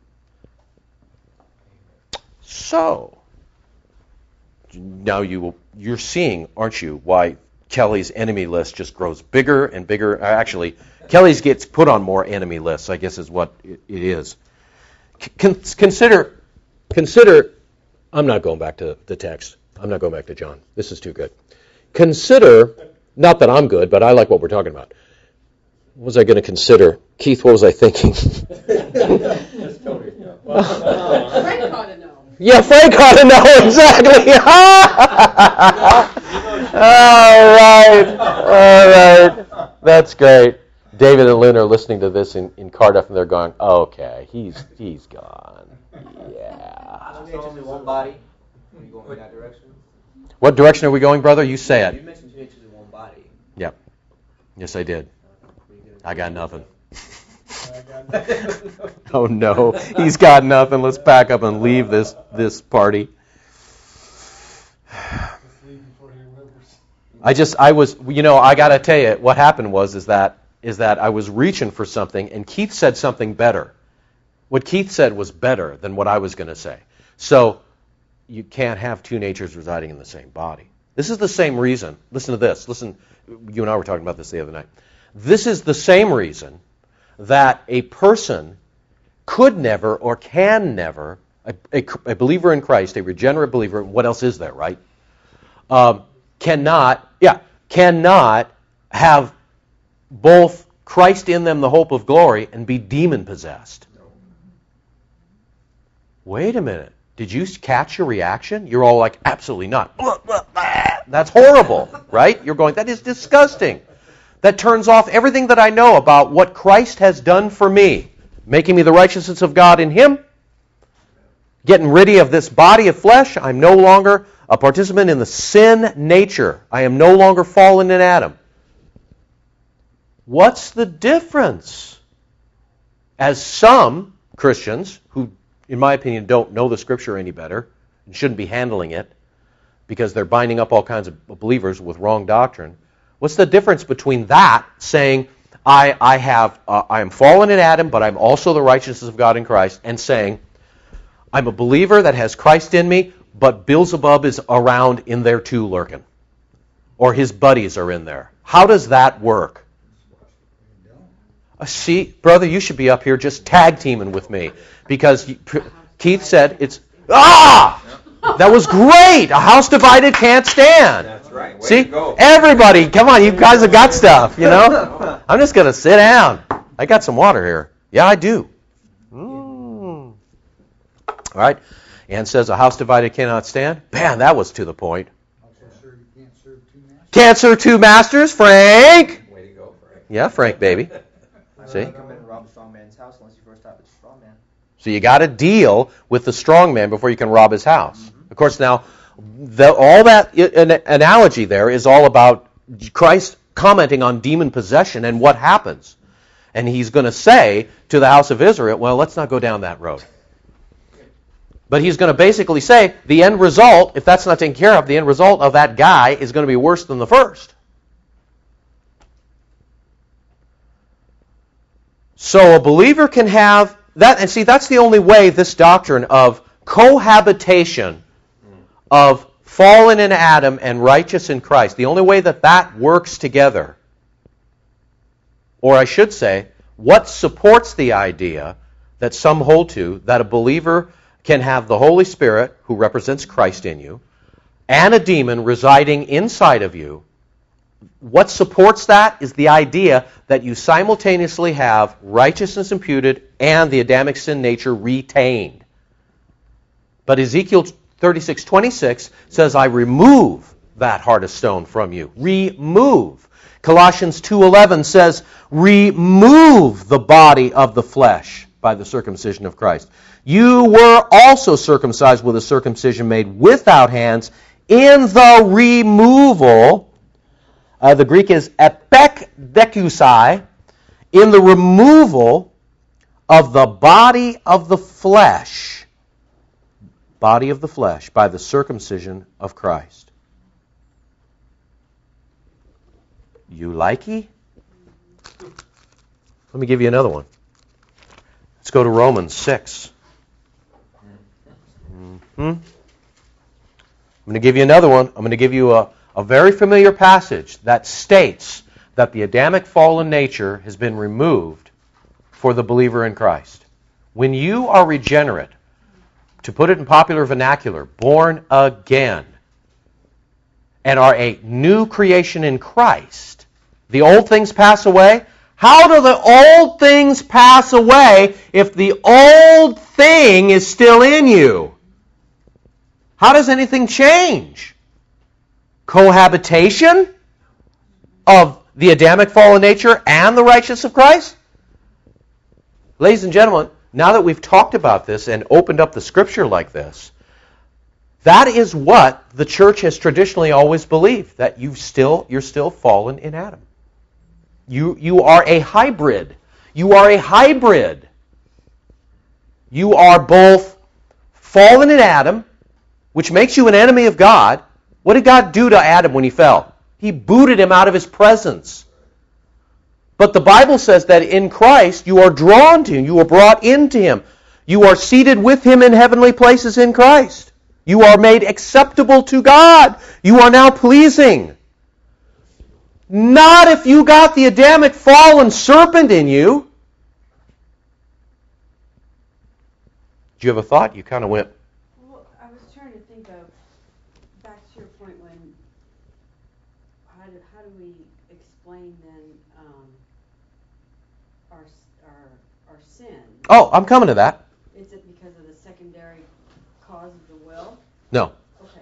S1: So, now you you're seeing, aren't you, why Kelly's enemy list just grows bigger and bigger. Actually, Kelly's gets put on more enemy lists, I guess is what it is. Con- consider, consider, I'm not going back to the text. I'm not going back to John. This is too good. Consider, not that I'm good, but I like what we're talking about. What was I going to consider? Keith, what was I thinking?
S3: Just tell me.
S2: Frank ought to know.
S1: Yeah, Frank ought to know, exactly. All right, all right. That's great. David and Lynn are listening to this in, in Cardiff, and they're going, okay, he's he's gone. Yeah.
S4: Two natures in one body. Are you going in that direction?
S1: What direction are we going, brother? You say
S4: You
S1: it.
S4: mentioned two natures in one body.
S1: Yep. Yes, I did. I got nothing. Oh no, he's got nothing. Let's pack up and leave this this party. I just, I was, you know, I got to tell you, what happened was is that is that I was reaching for something, and Keith said something better. What Keith said was better than what I was going to say. So you can't have two natures residing in the same body. This is the same reason. Listen to this. Listen, you and I were talking about this the other night. This is the same reason that a person could never or can never, a, a, a believer in Christ, a regenerate believer, what else is there, right? Um, cannot, yeah, cannot have both Christ in them, the hope of glory, and be demon-possessed. Wait a minute. Did you catch your reaction? You're all like, absolutely not. Blah, blah, blah. That's horrible, right? You're going, that is disgusting. That turns off everything that I know about what Christ has done for me, making me the righteousness of God in Him, getting rid of this body of flesh. I'm no longer a participant in the sin nature. I am no longer fallen in Adam. What's the difference? As some Christians, who in my opinion don't know the Scripture any better and shouldn't be handling it because they're binding up all kinds of believers with wrong doctrine, what's the difference between that, saying, I, I have, uh, I am fallen in Adam, but I'm also the righteousness of God in Christ, and saying, I'm a believer that has Christ in me, but Beelzebub is around in there too lurking. Or his buddies are in there. How does that work? Uh, see, brother, you should be up here just tag teaming with me. Because you, Keith said it's, ah! That was great! A house divided can't stand.
S3: That's right. Way
S1: See,
S3: to go.
S1: everybody, come on, you guys have got stuff, you know? I'm just going to sit down. I got some water here. Yeah, I do. Mm. All right. Ann says, a house divided cannot stand. Man, that was to the point. Can't serve two masters, Frank.
S3: Way to go, Frank.
S1: Yeah, Frank, baby.
S4: I
S1: See?
S4: don't come in and rob a strong man's house unless you first stop at the strong man.
S1: So you got to deal with the strong man before you can rob his house. Mm-hmm. Of course, now, the, all that an, analogy there is all about Christ commenting on demon possession and what happens. And he's going to say to the house of Israel, well, let's not go down that road. But he's going to basically say the end result, if that's not taken care of, the end result of that guy is going to be worse than the first. So a believer can have that, and see, that's the only way this doctrine of cohabitation of fallen in Adam and righteous in Christ, the only way that that works together, or I should say, what supports the idea that some hold to, that a believer can have the Holy Spirit, who represents Christ in you, and a demon residing inside of you. What supports that is the idea that you simultaneously have righteousness imputed and the Adamic sin nature retained. But Ezekiel thirty-six twenty-six says, I remove that heart of stone from you. Remove. Colossians two eleven says, remove the body of the flesh by the circumcision of Christ. You were also circumcised with a circumcision made without hands in the removal, uh, the Greek is epekdekusai, in the removal of the body of the flesh, body of the flesh, by the circumcision of Christ. You likey? Let me give you another one. Let's go to Romans six. Mm-hmm. I'm going to give you another one. I'm going to give you a, a very familiar passage that states that the Adamic fallen nature has been removed for the believer in Christ. When you are regenerate, to put it in popular vernacular, born again, and are a new creation in Christ, the old things pass away. How do the old things pass away if the old thing is still in you? How does anything change? Cohabitation of the Adamic fallen nature and the righteousness of Christ? Ladies and gentlemen, now that we've talked about this and opened up the Scripture like this, that is what the church has traditionally always believed, that you've still, you're still fallen in Adam. You, you are a hybrid. You are a hybrid. You are both fallen in Adam, which makes you an enemy of God. What did God do to Adam when he fell? He booted him out of his presence. But the Bible says that in Christ you are drawn to him. You are brought into him. You are seated with him in heavenly places in Christ. You are made acceptable to God. You are now pleasing. Not if you got the Adamic fallen serpent in you. Did you have a thought? You kind of went...
S2: Well, I was trying to think of, back to your point when, how do, how do we explain then um, our, our, our sin?
S1: Oh, I'm coming to that.
S2: Is it because of the secondary cause of the will?
S1: No.
S2: Okay.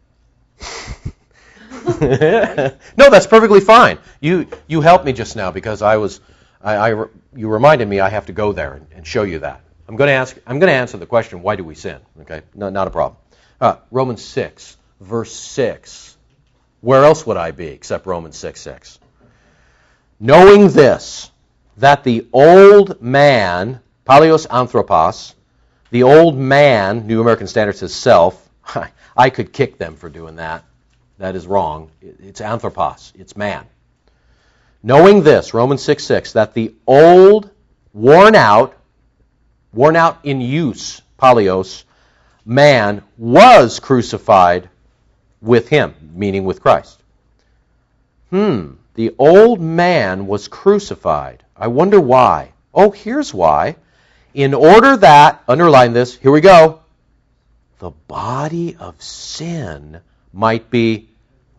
S1: No, that's perfectly fine. You you helped me just now because I was, I, I you reminded me I have to go there and, and show you that. I'm going to ask. I'm going to answer the question, why do we sin? Okay, no, not a problem. Uh, Romans six, verse six. Where else would I be except Romans six six? Knowing this, that the old man, palios anthropos, the old man, New American Standard says self. I could kick them for doing that. That is wrong. It's anthropos. It's man. Knowing this, Romans six six, that the old, worn out, worn out in use, palios, man was crucified with him, meaning with Christ. Hmm, the old man was crucified. I wonder why. Oh, here's why. In order that, underline this, here we go, the body of sin might be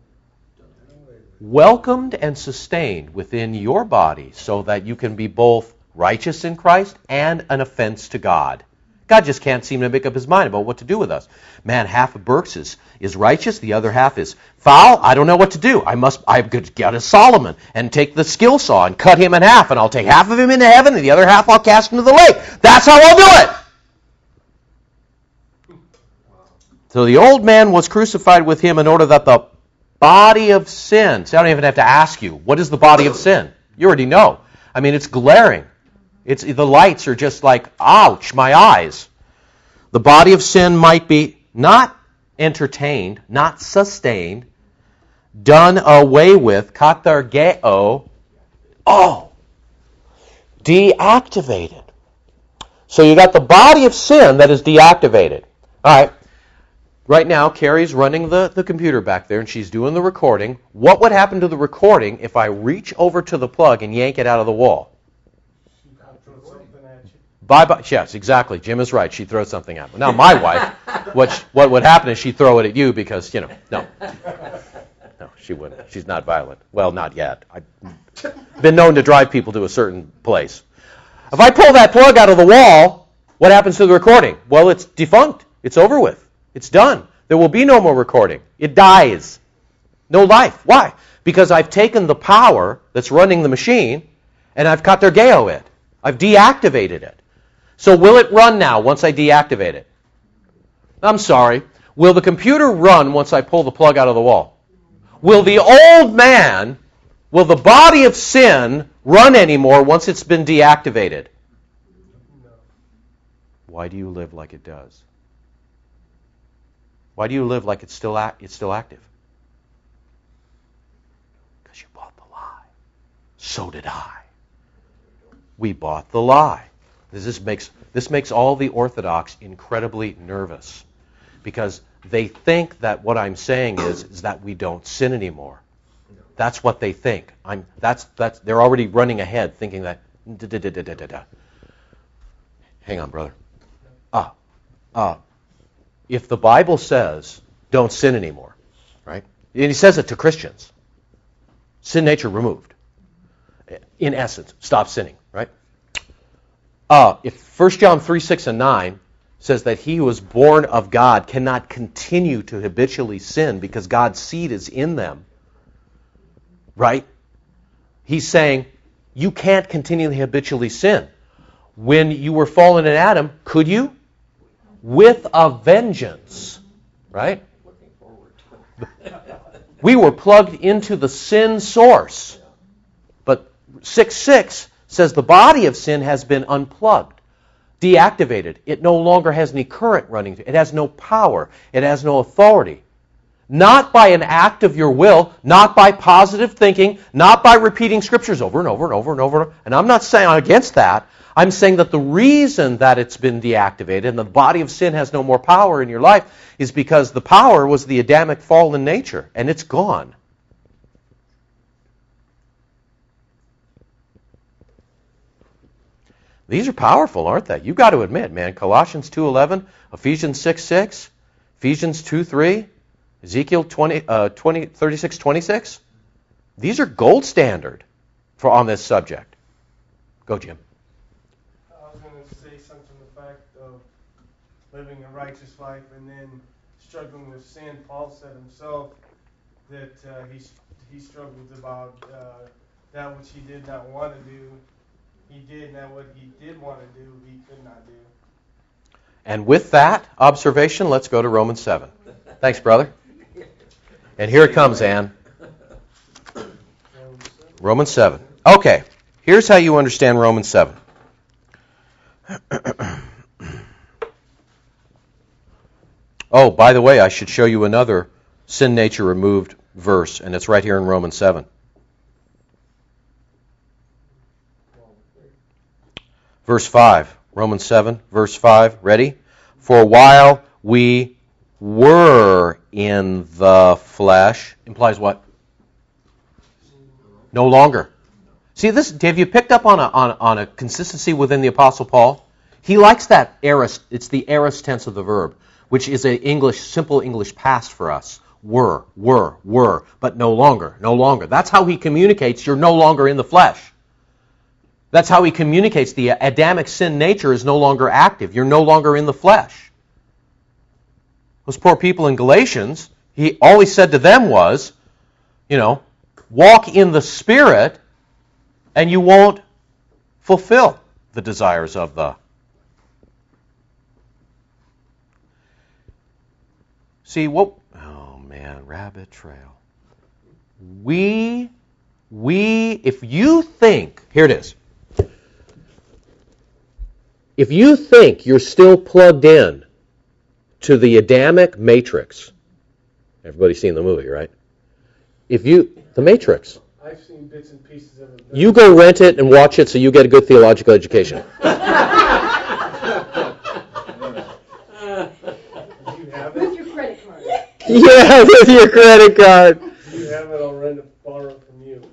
S1: welcomed and sustained within your body so that you can be both righteous in Christ and an offense to God. God just can't seem to make up his mind about what to do with us. Man, half of Burks is, is righteous, the other half is foul. I don't know what to do. I must, I could get a Solomon and take the skill saw and cut him in half, and I'll take half of him into heaven and the other half I'll cast into the lake. That's how I'll do it. So the old man was crucified with him in order that the body of sin, see, I don't even have to ask you, what is the body of sin? You already know. I mean, it's glaring. It's the lights are just like, ouch, my eyes. the body of sin might be not entertained, not sustained, done away with, katargeo, oh, deactivated. So you got the body of sin that is deactivated. All right. Right now, Carrie's running the, the computer back there, and she's doing the recording. What would happen to the recording if I reach over to the plug and yank it out of the wall? Bye bye. Yes, exactly. Jim is right. She'd throw something at me. Now, my wife, what she, what would happen is she'd throw it at you because, you know, no. No, she wouldn't. She's not violent. Well, not yet. I've been known to drive people to a certain place. If I pull that plug out of the wall, what happens to the recording? Well, it's defunct. It's over with. It's done. There will be no more recording. It dies. No life. Why? Because I've taken the power that's running the machine and I've katargeo it. I've deactivated it. So will it run now once I deactivate it? I'm sorry. Will the computer run once I pull the plug out of the wall? Will the old man, will the body of sin run anymore once it's been deactivated? Why do you live like it does? Why do you live like it's still act, it's still active? Because you bought the lie. So did I. We bought the lie. This, this makes this makes all the Orthodox incredibly nervous because they think that what I'm saying is, is that we don't sin anymore. That's what they think. I'm that's that's they're already running ahead thinking that da, da, da, da, da, da. Hang on, brother. Ah. Ah. If the Bible says don't sin anymore, right? And he says it to Christians. Sin nature removed. In essence, stop sinning, right? Uh, if First John three, six, and nine says that he who is born of God cannot continue to habitually sin because God's seed is in them, right? He's saying you can't continually habitually sin. When you were fallen in Adam, could you? With a vengeance, right?
S3: Looking forward to it.
S1: We were plugged into the sin source. But six six says the body of sin has been unplugged, deactivated. It no longer has any current running to it. It has no power. It has no authority. Not by an act of your will, not by positive thinking, not by repeating scriptures over and over and over and over. And I'm not saying I'm against that. I'm saying that the reason that it's been deactivated and the body of sin has no more power in your life is because the power was the Adamic fallen nature, and it's gone. These are powerful, aren't they? You've got to admit, man. Colossians two eleven, Ephesians six six, Ephesians two three, Ezekiel twenty, uh, twenty, thirty-six twenty-six. These are gold standard for on this subject. Go, Jim.
S5: I was going to say something to the fact of living a righteous life and then struggling with sin. Paul said himself that uh, he he struggled about uh, that which he did not want to do. He did, and that what he did want to do, he could not do.
S1: And with that observation, let's go to Romans seven. Thanks, brother. And here it comes, Ann. Romans seven. Okay, here's how you understand Romans seven. Oh, by the way, I should show you another sin nature removed verse, and it's right here in Romans seven. Verse five. Romans seven, verse five. Ready? For while we were in the flesh, implies what? No longer. See, this. Have you picked up on a on, on a consistency within the Apostle Paul? He likes that aorist. It's the aorist tense of the verb, which is a English simple English past for us. Were, were, were, but no longer, no longer. That's how he communicates. You're no longer in the flesh. That's how he communicates. The Adamic sin nature is no longer active. You're no longer in the flesh. Those poor people in Galatians, he all he said to them was, you know, walk in the Spirit, and you won't fulfill the desires of the. See what? Oh man, rabbit trail. We, we, if you think, here it is. If you think you're still plugged in to the Adamic matrix, everybody's seen the movie, right? If you, the Matrix,
S5: I've seen bits and pieces of it.
S1: you go rent it and watch it so you get a good theological education.
S5: Do you have
S2: With
S5: it?
S2: your credit card.
S1: Yeah, with your credit card.
S5: Do you have it? I'll rent it, borrow it from you.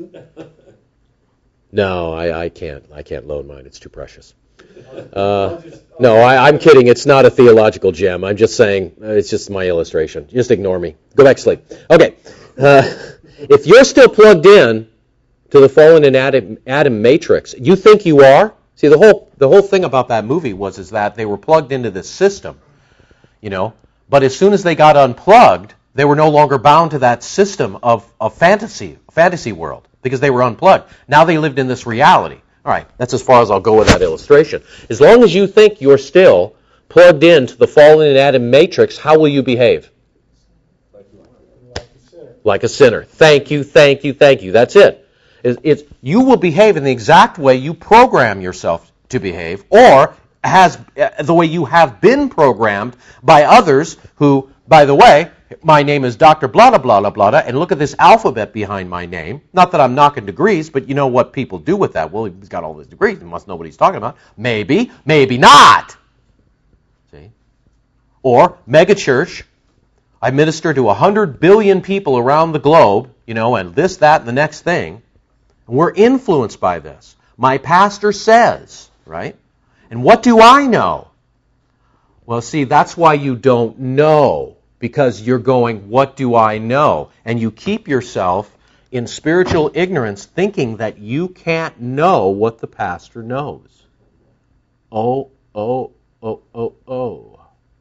S1: No, I, I can't. I can't loan mine. It's too precious. Uh,
S5: I'll just- I'll
S1: no, I, I'm kidding. It's not a theological gem. I'm just saying uh, it's just my illustration. Just ignore me. Go back to sleep. Okay. Uh, if you're still plugged in to the fallen in Adam, Adam matrix, you think you are. See, the whole the whole thing about that movie was is that they were plugged into this system, you know. But as soon as they got unplugged, they were no longer bound to that system of, of fantasy, fantasy world, because they were unplugged. Now they lived in this reality. All right, that's as far as I'll go with that illustration. As long as you think you're still plugged into the fallen in Adam matrix, how will you behave?
S5: Like a sinner.
S1: Like a sinner. Thank you, thank you, thank you. That's it. It's, it's, you will behave in the exact way you program yourself to behave, or has uh, the way you have been programmed by others who, by the way, my name is Doctor blah, blah, blah, blah, blah, and look at this alphabet behind my name. Not that I'm knocking degrees, but you know what people do with that. Well, he's got all these degrees. He must know what he's talking about. Maybe, maybe not. See? Or megachurch. I minister to one hundred billion people around the globe, you know, and this, that, and the next thing. And we're influenced by this. My pastor says, right? And what do I know? Well, see, that's why you don't know. Because you're going, what do I know? And you keep yourself in spiritual ignorance thinking that you can't know what the pastor knows. Oh, oh, oh, oh, oh.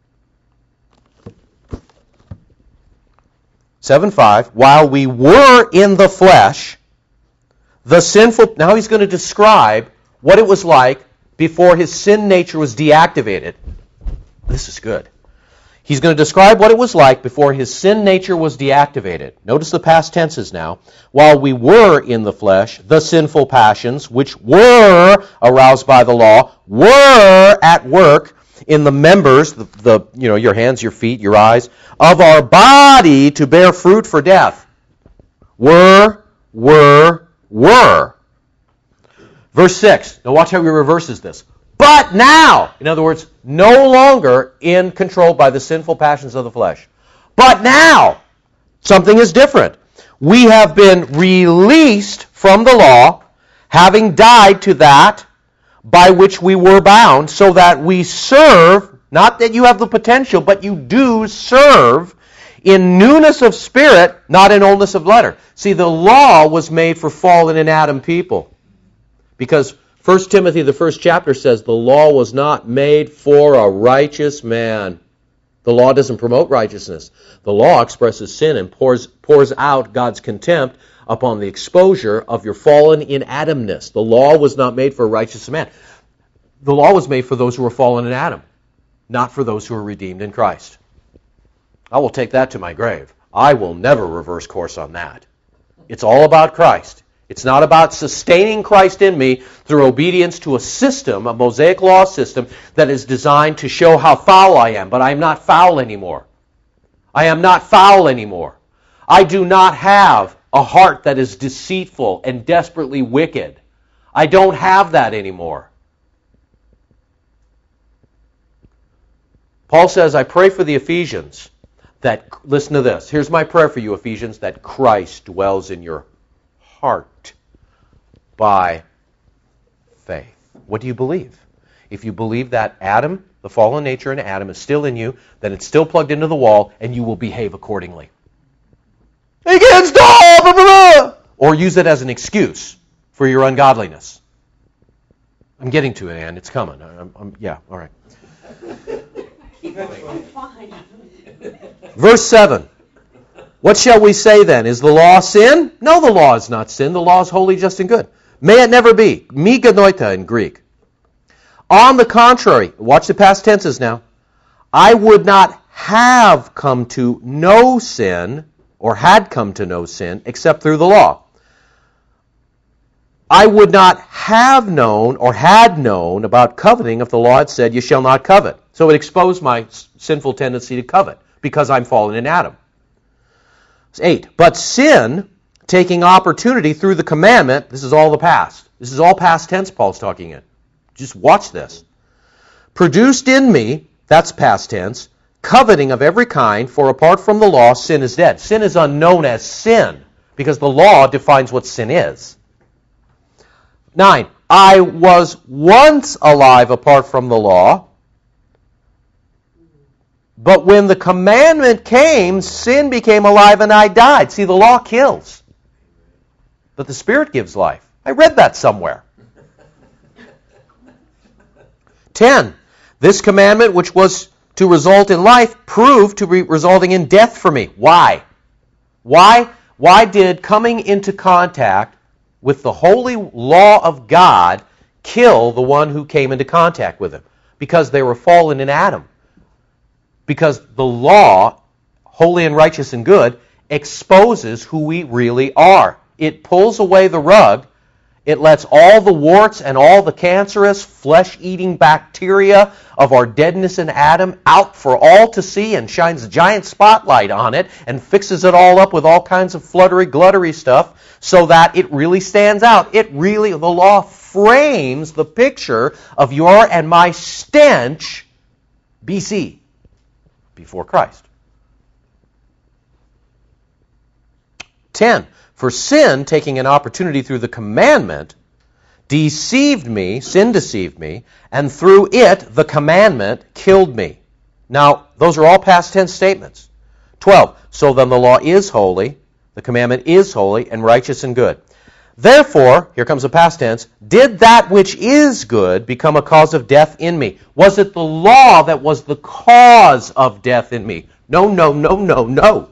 S1: seven five, while we were in the flesh, the sinful... Now he's going to describe what it was like before his sin nature was deactivated. This is good. He's going to describe what it was like before his sin nature was deactivated. Notice the past tenses now. While we were in the flesh, the sinful passions, which were aroused by the law, were at work in the members, the, the you know, your hands, your feet, your eyes, of our body to bear fruit for death. Were, were, were. Verse six. Now watch how he reverses this. But now, in other words, no longer in control by the sinful passions of the flesh. But now, something is different. We have been released from the law, having died to that by which we were bound, so that we serve, not that you have the potential, but you do serve in newness of spirit, not in oldness of letter. See, the law was made for fallen in Adam people. Because First Timothy, the first chapter, says the law was not made for a righteous man. The law doesn't promote righteousness. The law expresses sin and pours, pours out God's contempt upon the exposure of your fallen in Adamness. The law was not made for a righteous man. The law was made for those who were fallen in Adam, not for those who are redeemed in Christ. I will take that to my grave. I will never reverse course on that. It's all about Christ. It's not about sustaining Christ in me through obedience to a system, a Mosaic law system, that is designed to show how foul I am. But I am not foul anymore. I am not foul anymore. I do not have a heart that is deceitful and desperately wicked. I don't have that anymore. Paul says, I pray for the Ephesians that, listen to this, here's my prayer for you, Ephesians, that Christ dwells in your heart by faith. What do you believe? If you believe that Adam, the fallen nature in Adam, is still in you, then it's still plugged into the wall, and you will behave accordingly. Against all, blah, blah, blah. Or use it as an excuse for your ungodliness. I'm getting to it, Ann. It's coming. I'm, I'm, yeah, all right.
S2: Fine.
S1: Verse seven. What shall we say then? Is the law sin? No, the law is not sin. The law is holy, just, and good. May it never be. Me genoita in Greek. On the contrary, watch the past tenses now. I would not have come to know sin, or had come to know sin, except through the law. I would not have known or had known about coveting if the law had said, you shall not covet. So it exposed my s- sinful tendency to covet because I'm fallen in Adam. Eight, but sin, taking opportunity through the commandment, this is all the past. This is all past tense Paul's talking in. Just watch this. Produced in me, that's past tense, coveting of every kind, for apart from the law, sin is dead. Sin is unknown as sin because the law defines what sin is. Nine, I was once alive apart from the law, but when the commandment came, sin became alive and I died. See, the law kills, but the Spirit gives life. I read that somewhere. Ten, this commandment, which was to result in life, proved to be resulting in death for me. Why? Why? Why did coming into contact with the holy law of God kill the one who came into contact with him? Because they were fallen in Adam. Because the law, holy and righteous and good, exposes who we really are. It pulls away the rug. It lets all the warts and all the cancerous, flesh-eating bacteria of our deadness in Adam out for all to see and shines a giant spotlight on it and fixes it all up with all kinds of fluttery, gluttery stuff so that it really stands out. It really, the law frames the picture of your and my stench B C, before Christ. Ten. For sin, taking an opportunity through the commandment, deceived me, sin deceived me, and through it, the commandment, killed me. Now, those are all past tense statements. Twelve. So then the law is holy, the commandment is holy, and righteous and good. Therefore, here comes the past tense, did that which is good become a cause of death in me? Was it the law that was the cause of death in me? No, no, no, no, no.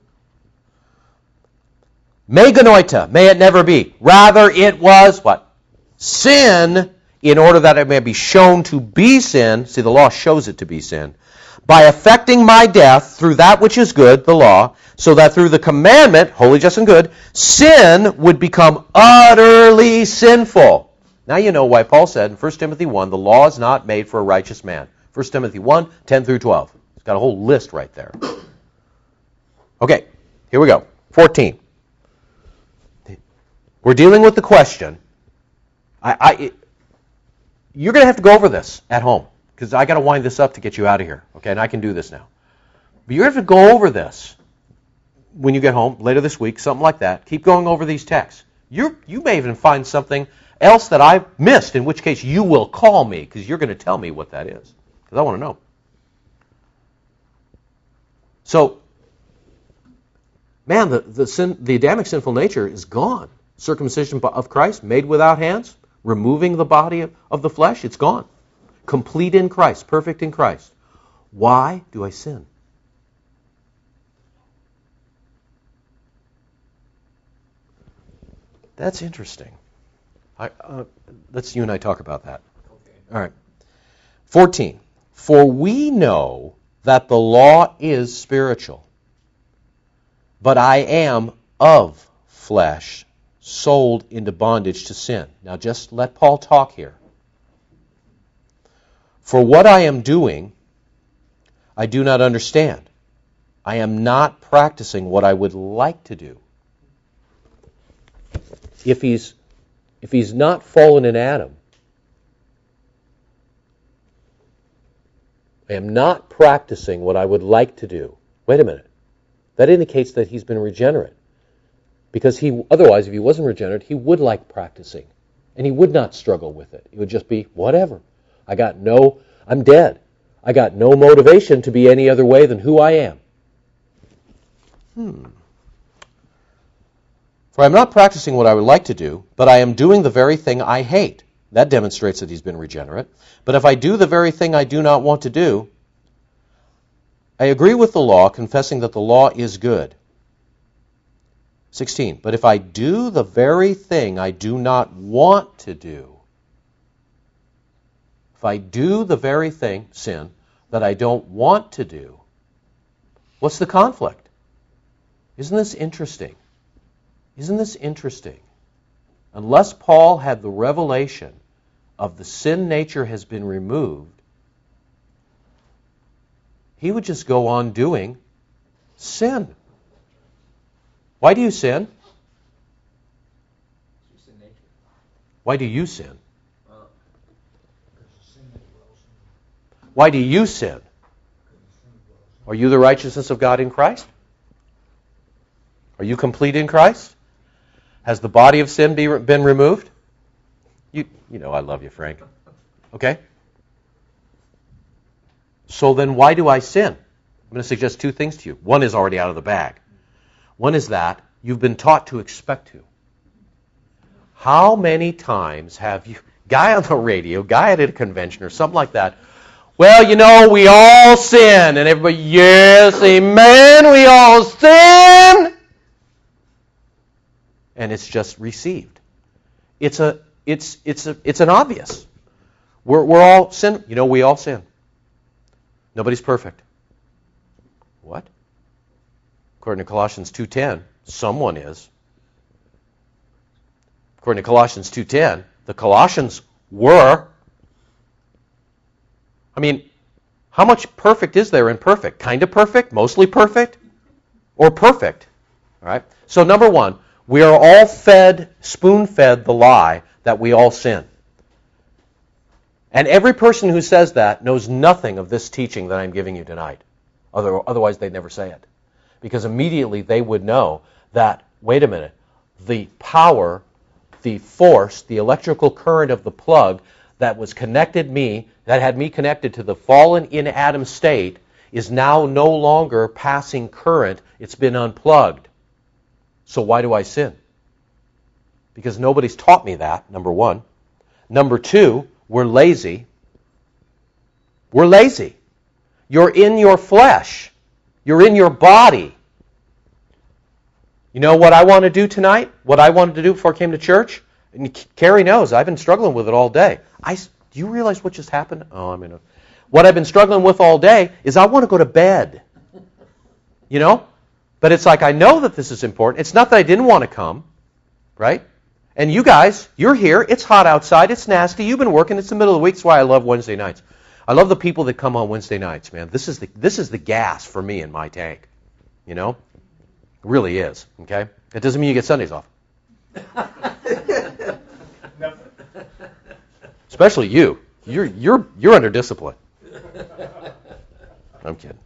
S1: Meganoita, may it never be. Rather, it was what? Sin, in order that it may be shown to be sin. See, the law shows it to be sin. By effecting my death through that which is good, the law, so that through the commandment, holy, just, and good, sin would become utterly sinful. Now you know why Paul said in First Timothy one, the law is not made for a righteous man. First Timothy one, ten through twelve. It's got a whole list right there. Okay, here we go. fourteen. We're dealing with the question. I, I, it, you're going to have to go over this at home because I got to wind this up to get you out of here. Okay, and I can do this now. But you're going to have to go over this when you get home later this week, something like that. Keep going over these texts. You you may even find something else that I missed, in which case you will call me because you're going to tell me what that is because I want to know. So, man, the the, sin, the Adamic sinful nature is gone. Circumcision of Christ, made without hands, removing the body of, of the flesh, it's gone. Complete in Christ, perfect in Christ. Why do I sin? That's interesting. I, uh, let's you and I talk about that.
S3: Okay.
S1: All right. fourteen. For we know that the law is spiritual, but I am of flesh, sold into bondage to sin. Now just let Paul talk here. For what I am doing, I do not understand. I am not practicing what I would like to do. If he's if he's not fallen in Adam, I am not practicing what I would like to do. Wait a minute. That indicates that he's been regenerate. Because he, otherwise, if he wasn't regenerate, he would like practicing. And he would not struggle with it. It would just be, whatever. I got no, I'm dead. I got no motivation to be any other way than who I am. Hmm. For I'm not practicing what I would like to do, but I am doing the very thing I hate. That demonstrates that he's been regenerate. But if I do the very thing I do not want to do, I agree with the law, confessing that the law is good. sixteen. But if I do the very thing I do not want to do, if I do the very thing, sin, that I don't want to do, what's the conflict? Isn't this interesting? Isn't this interesting? Unless Paul had the revelation of the sin nature has been removed, he would just go on doing sin. Why do you sin?
S4: It's in nature.
S1: Why do you sin?
S4: Well,
S1: Why do you sin? Are you the righteousness of God in Christ? Are you complete in Christ? Has the body of sin be, been removed? You, you know I love you, Frank. Okay? So then why do I sin? I'm going to suggest two things to you. One is already out of the bag. One is that you've been taught to expect to. How many times have you, guy on the radio, guy at a convention or something like that, well, you know, we all sin. And everybody, yes, amen, we all sin. And it's just received. It's a, it's, it's a, it's an obvious. We're, we're all sin. You know, we all sin. Nobody's perfect. What? According to Colossians two ten, someone is. According to Colossians two ten, the Colossians were. I mean, how much perfect is there in perfect? Kind of perfect? Mostly perfect? Or perfect? All right? So number one, we are all fed, spoon-fed the lie that we all sin. And every person who says that knows nothing of this teaching that I'm giving you tonight. Otherwise, they'd never say it. Because immediately they would know that, wait a minute, the power, the force, the electrical current of the plug that was connected me, that had me connected to the fallen in Adam state, is now no longer passing current. It's been unplugged. So why do I sin? Because nobody's taught me that, number one. Number two, we're lazy. We're lazy. You're in your flesh. You're in your body. You know what I want to do tonight? What I wanted to do before I came to church? And Carrie knows, I've been struggling with it all day. I, do you realize what just happened? Oh, I mean, what I've been struggling with all day is I want to go to bed. You know? But it's like I know that this is important. It's not that I didn't want to come, right? And you guys, you're here. It's hot outside. It's nasty. You've been working. It's the middle of the week. That's why I love Wednesday nights. I love the people that come on Wednesday nights, man. This is the this is the gas for me in my tank. You know? It really is, okay? It doesn't mean you get Sundays off. Especially you. You're you're you're under discipline. I'm kidding.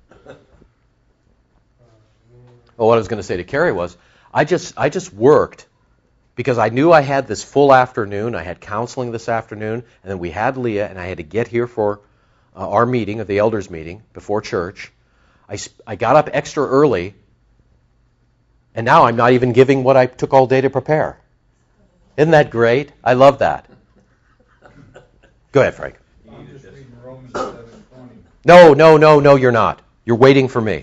S1: Well, what I was going to say to Carrie was, I just I just worked because I knew I had this full afternoon. I had counseling this afternoon, and then we had Leah, and I had to get here for uh, our meeting, of the elders' meeting, before church. I, I got up extra early, and now I'm not even giving what I took all day to prepare. Isn't that great? I love that. Go ahead, Frank. No, no, no, no, you're not. You're waiting for me.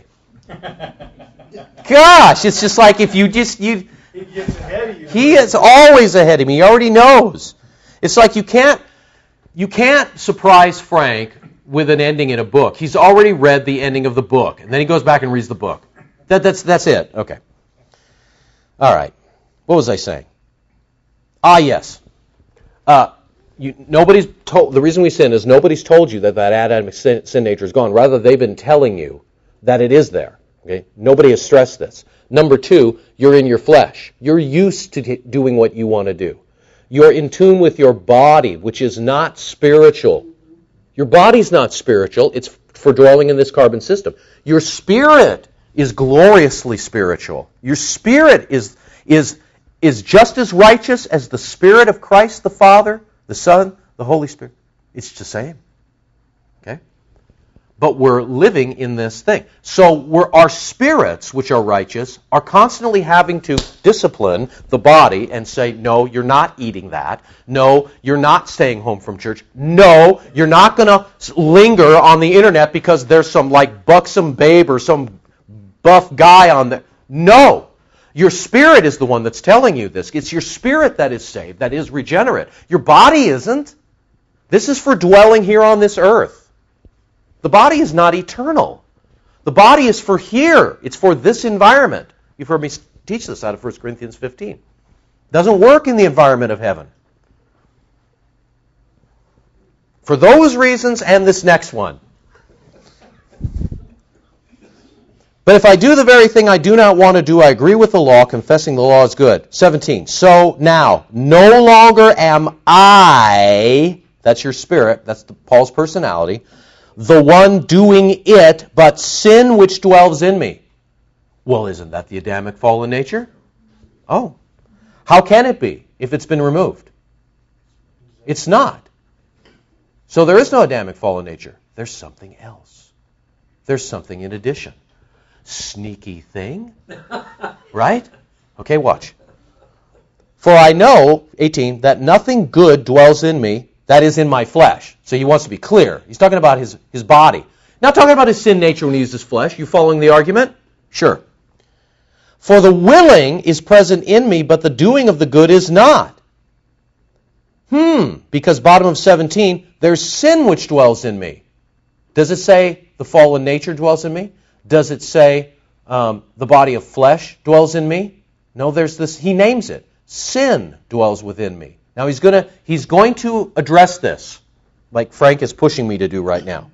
S1: Gosh, it's just like if you just... you.
S5: He gets ahead of you.
S1: He is always ahead of me. He already knows. It's like you can't you can't surprise Frank with an ending in a book. He's already read the ending of the book, and then he goes back and reads the book. That, that's that's it. Okay. All right. What was I saying? Ah, yes. Uh, you, nobody's told. The reason we sin is nobody's told you that that Adamic sin, sin nature is gone. Rather, they've been telling you that it is there. Okay. Nobody has stressed this. Number two, you're in your flesh. You're used to t- doing what you want to do. You're in tune with your body, which is not spiritual. Your body's not spiritual. It's for dwelling in this carbon system. Your spirit is gloriously spiritual. Your spirit is is is just as righteous as the Spirit of Christ, the Father, the Son, the Holy Spirit. It's the same. Okay? But we're living in this thing. So we're, our spirits, which are righteous, are constantly having to discipline the body and say, no, you're not eating that. No, you're not staying home from church. No, you're not going to linger on the internet because there's some like buxom babe or some buff guy on there. No. Your spirit is the one that's telling you this. It's your spirit that is saved, that is regenerate. Your body isn't. This is for dwelling here on this earth. The body is not eternal. The body is for here. It's for this environment. You've heard me teach this out of First Corinthians fifteen. It doesn't work in the environment of heaven. For those reasons and this next one. But if I do the very thing I do not want to do, I agree with the law, confessing the law is good. seventeen. So now, no longer am I, that's your spirit, that's the, Paul's personality, the one doing it, but sin which dwells in me. Well, isn't that the Adamic fallen nature? Oh. How can it be if it's been removed? It's not. So there is no Adamic fallen nature. There's something else. There's something in addition. Sneaky thing. Right? Okay, watch. For I know, eighteen, that nothing good dwells in me, that is in my flesh. So he wants to be clear. He's talking about his, his body. Not talking about his sin nature when he uses flesh. You following the argument? Sure. For the willing is present in me, but the doing of the good is not. Hmm, because bottom of seventeen, there's sin which dwells in me. Does it say the fallen nature dwells in me? Does it say um, the body of flesh dwells in me? No, there's this, he names it. Sin dwells within me. Now he's gonna he's going to address this, like Frank is pushing me to do right now.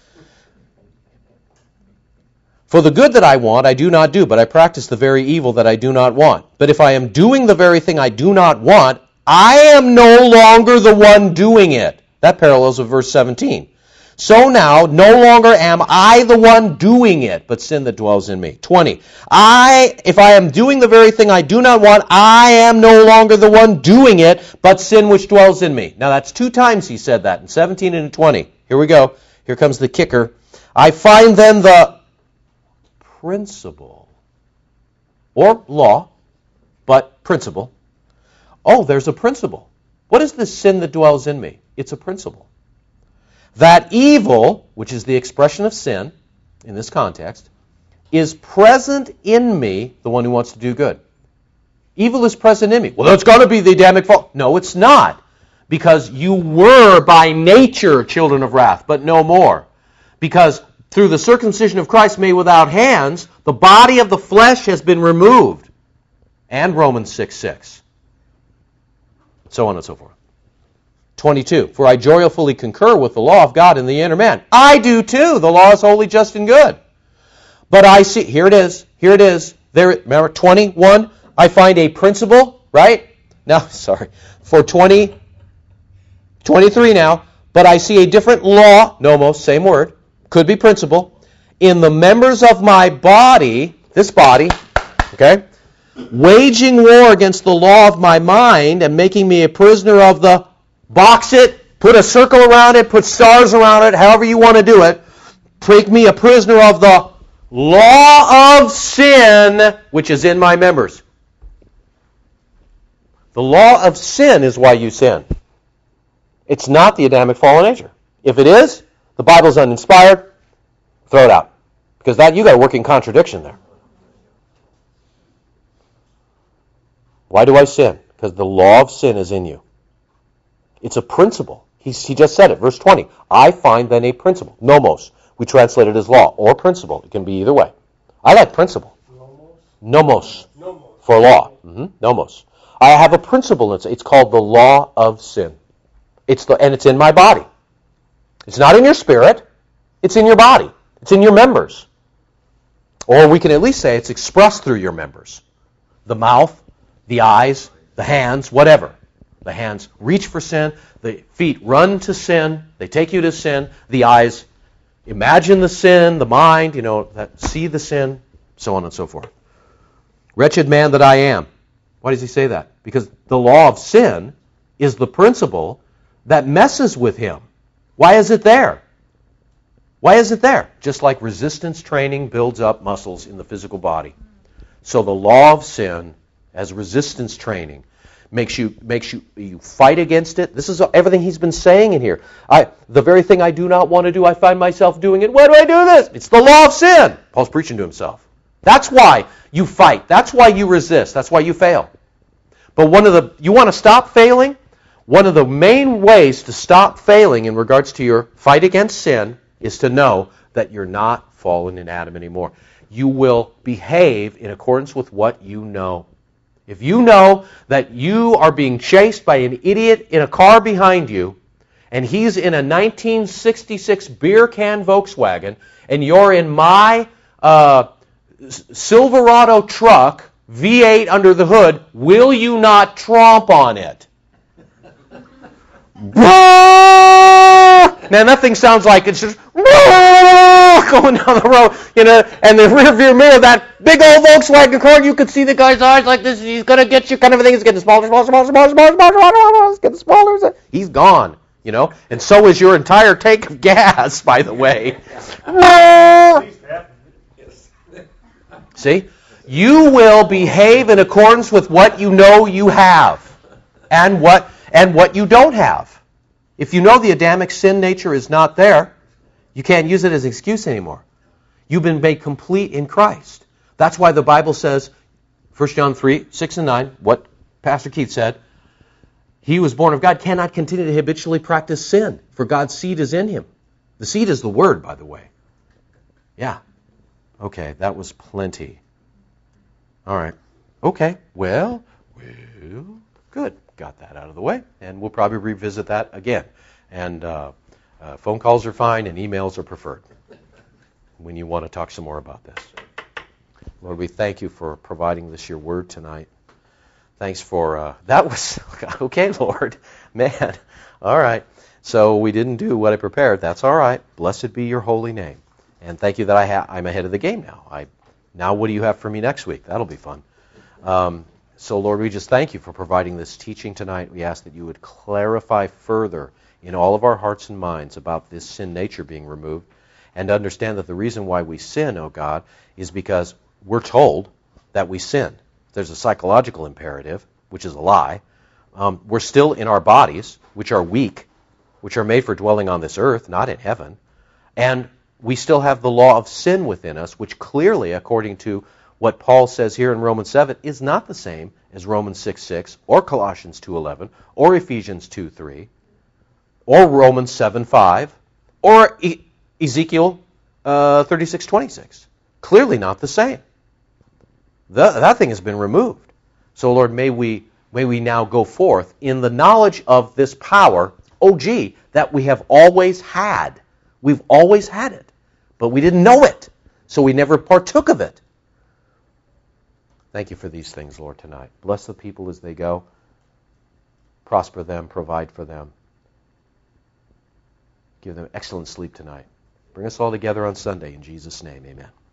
S1: For the good that I want, I do not do, but I practice the very evil that I do not want. But if I am doing the very thing I do not want, I am no longer the one doing it. That parallels with verse seventeen. So now, no longer am I the one doing it, but sin that dwells in me. twenty. I, if I am doing the very thing I do not want, I am no longer the one doing it, but sin which dwells in me. Now that's two times he said that, in seventeen and in twenty. Here we go. Here comes the kicker. I find then the principle, or law, but principle. Oh, there's a principle. What is this sin that dwells in me? It's a principle. That evil, which is the expression of sin in this context, is present in me, the one who wants to do good. Evil is present in me. Well, that's got to be the Adamic fall. No, it's not. Because you were by nature children of wrath, but no more. Because through the circumcision of Christ made without hands, the body of the flesh has been removed. And Romans six six. So on and so forth. twenty-two. For I joyfully concur with the law of God in the inner man. I do too. The law is holy, just, and good. But I see, here it is, here it is. There, remember, twenty-one, I find a principle, right? Now, sorry, for twenty, twenty-three now, but I see a different law, nomos, same word, could be principle, in the members of my body, this body, okay, waging war against the law of my mind and making me a prisoner of the, box it, put a circle around it, put stars around it, however you want to do it, make me a prisoner of the law of sin, which is in my members. The law of sin is why you sin. It's not the Adamic fallen nature. If it is, the Bible's uninspired, throw it out. Because that you got a working contradiction there. Why do I sin? Because the law of sin is in you. It's a principle. He, he just said it, verse twenty. I find then a principle. Nomos. We translate it as law or principle. It can be either way. I like principle. Nomos. Nomos. For law. Mm-hmm. Nomos. I have a principle. It's, it's called the law of sin. It's the, and it's in my body. It's not in your spirit. It's in your body. It's in your members. Or we can at least say it's expressed through your members. The mouth, the eyes, the hands, whatever. The hands reach for sin. The feet run to sin. They take you to sin. The eyes imagine the sin. The mind, you know, that see the sin, so on and so forth. Wretched man that I am. Why does he say that? Because the law of sin is the principle that messes with him. Why is it there? Why is it there? Just like resistance training builds up muscles in the physical body. So the law of sin, as resistance training, makes you makes you you fight against it. This is everything he's been saying in here. I the very thing I do not want to do, I find myself doing it. Why do I do this? It's the law of sin. Paul's preaching to himself. That's why you fight. That's why you resist. That's why you fail. But one of the you want to stop failing? One of the main ways to stop failing in regards to your fight against sin is to know that you're not fallen in Adam anymore. You will behave in accordance with what you know. If you know that you are being chased by an idiot in a car behind you, and he's in a nineteen sixty-six beer can Volkswagen, and you're in my uh, Silverado truck, V eight under the hood, will you not tromp on it? Man, that thing sounds like it's just going down the road, you know, and the rear view mirror, that big old Volkswagen car, you could see the guy's eyes like this, he's going to get you kind of a thing, it's getting smaller, smaller, smaller, smaller, smaller, smaller, smaller, it's getting smaller, he's gone, you know, and so is your entire tank of gas, by the way. See? You will behave in accordance with what you know you have and what and what you don't have. If you know the Adamic sin nature is not there, you can't use it as an excuse anymore. You've been made complete in Christ. That's why the Bible says, First John three, six and nine, what Pastor Keith said, he who was born of God cannot continue to habitually practice sin, for God's seed is in him. The seed is the word, by the way. Yeah. Okay, that was plenty. All right. Okay. Well, well, good. Got that out of the way, and we'll probably revisit that again. And uh, uh, phone calls are fine, and emails are preferred when you want to talk some more about this. Lord, we thank you for providing this your word tonight. Thanks for uh, that was okay, Lord. Man. All right. So we didn't do what I prepared. That's all right. Blessed be your holy name. And thank you that I ha- I'm ahead of the game now. I Now what do you have for me next week? That'll be fun. Um, so, Lord, we just thank you for providing this teaching tonight. We ask that you would clarify further in all of our hearts and minds about this sin nature being removed, and understand that the reason why we sin, oh God, is because we're told that we sin. There's a psychological imperative, which is a lie. Um, we're still in our bodies, which are weak, which are made for dwelling on this earth, not in heaven. And we still have the law of sin within us, which clearly, according to what Paul says here in Romans seven, is not the same as Romans six six, or Colossians two eleven, or Ephesians two three, or Romans seven five, or e- Ezekiel uh, thirty-six twenty-six. Clearly not the same. The, that thing has been removed. So, Lord, may we may we now go forth in the knowledge of this power, oh gee, that we have always had. We've always had it, but we didn't know it, so we never partook of it. Thank you for these things, Lord, tonight. Bless the people as they go. Prosper them, provide for them. Give them excellent sleep tonight. Bring us all together on Sunday. In Jesus' name, amen.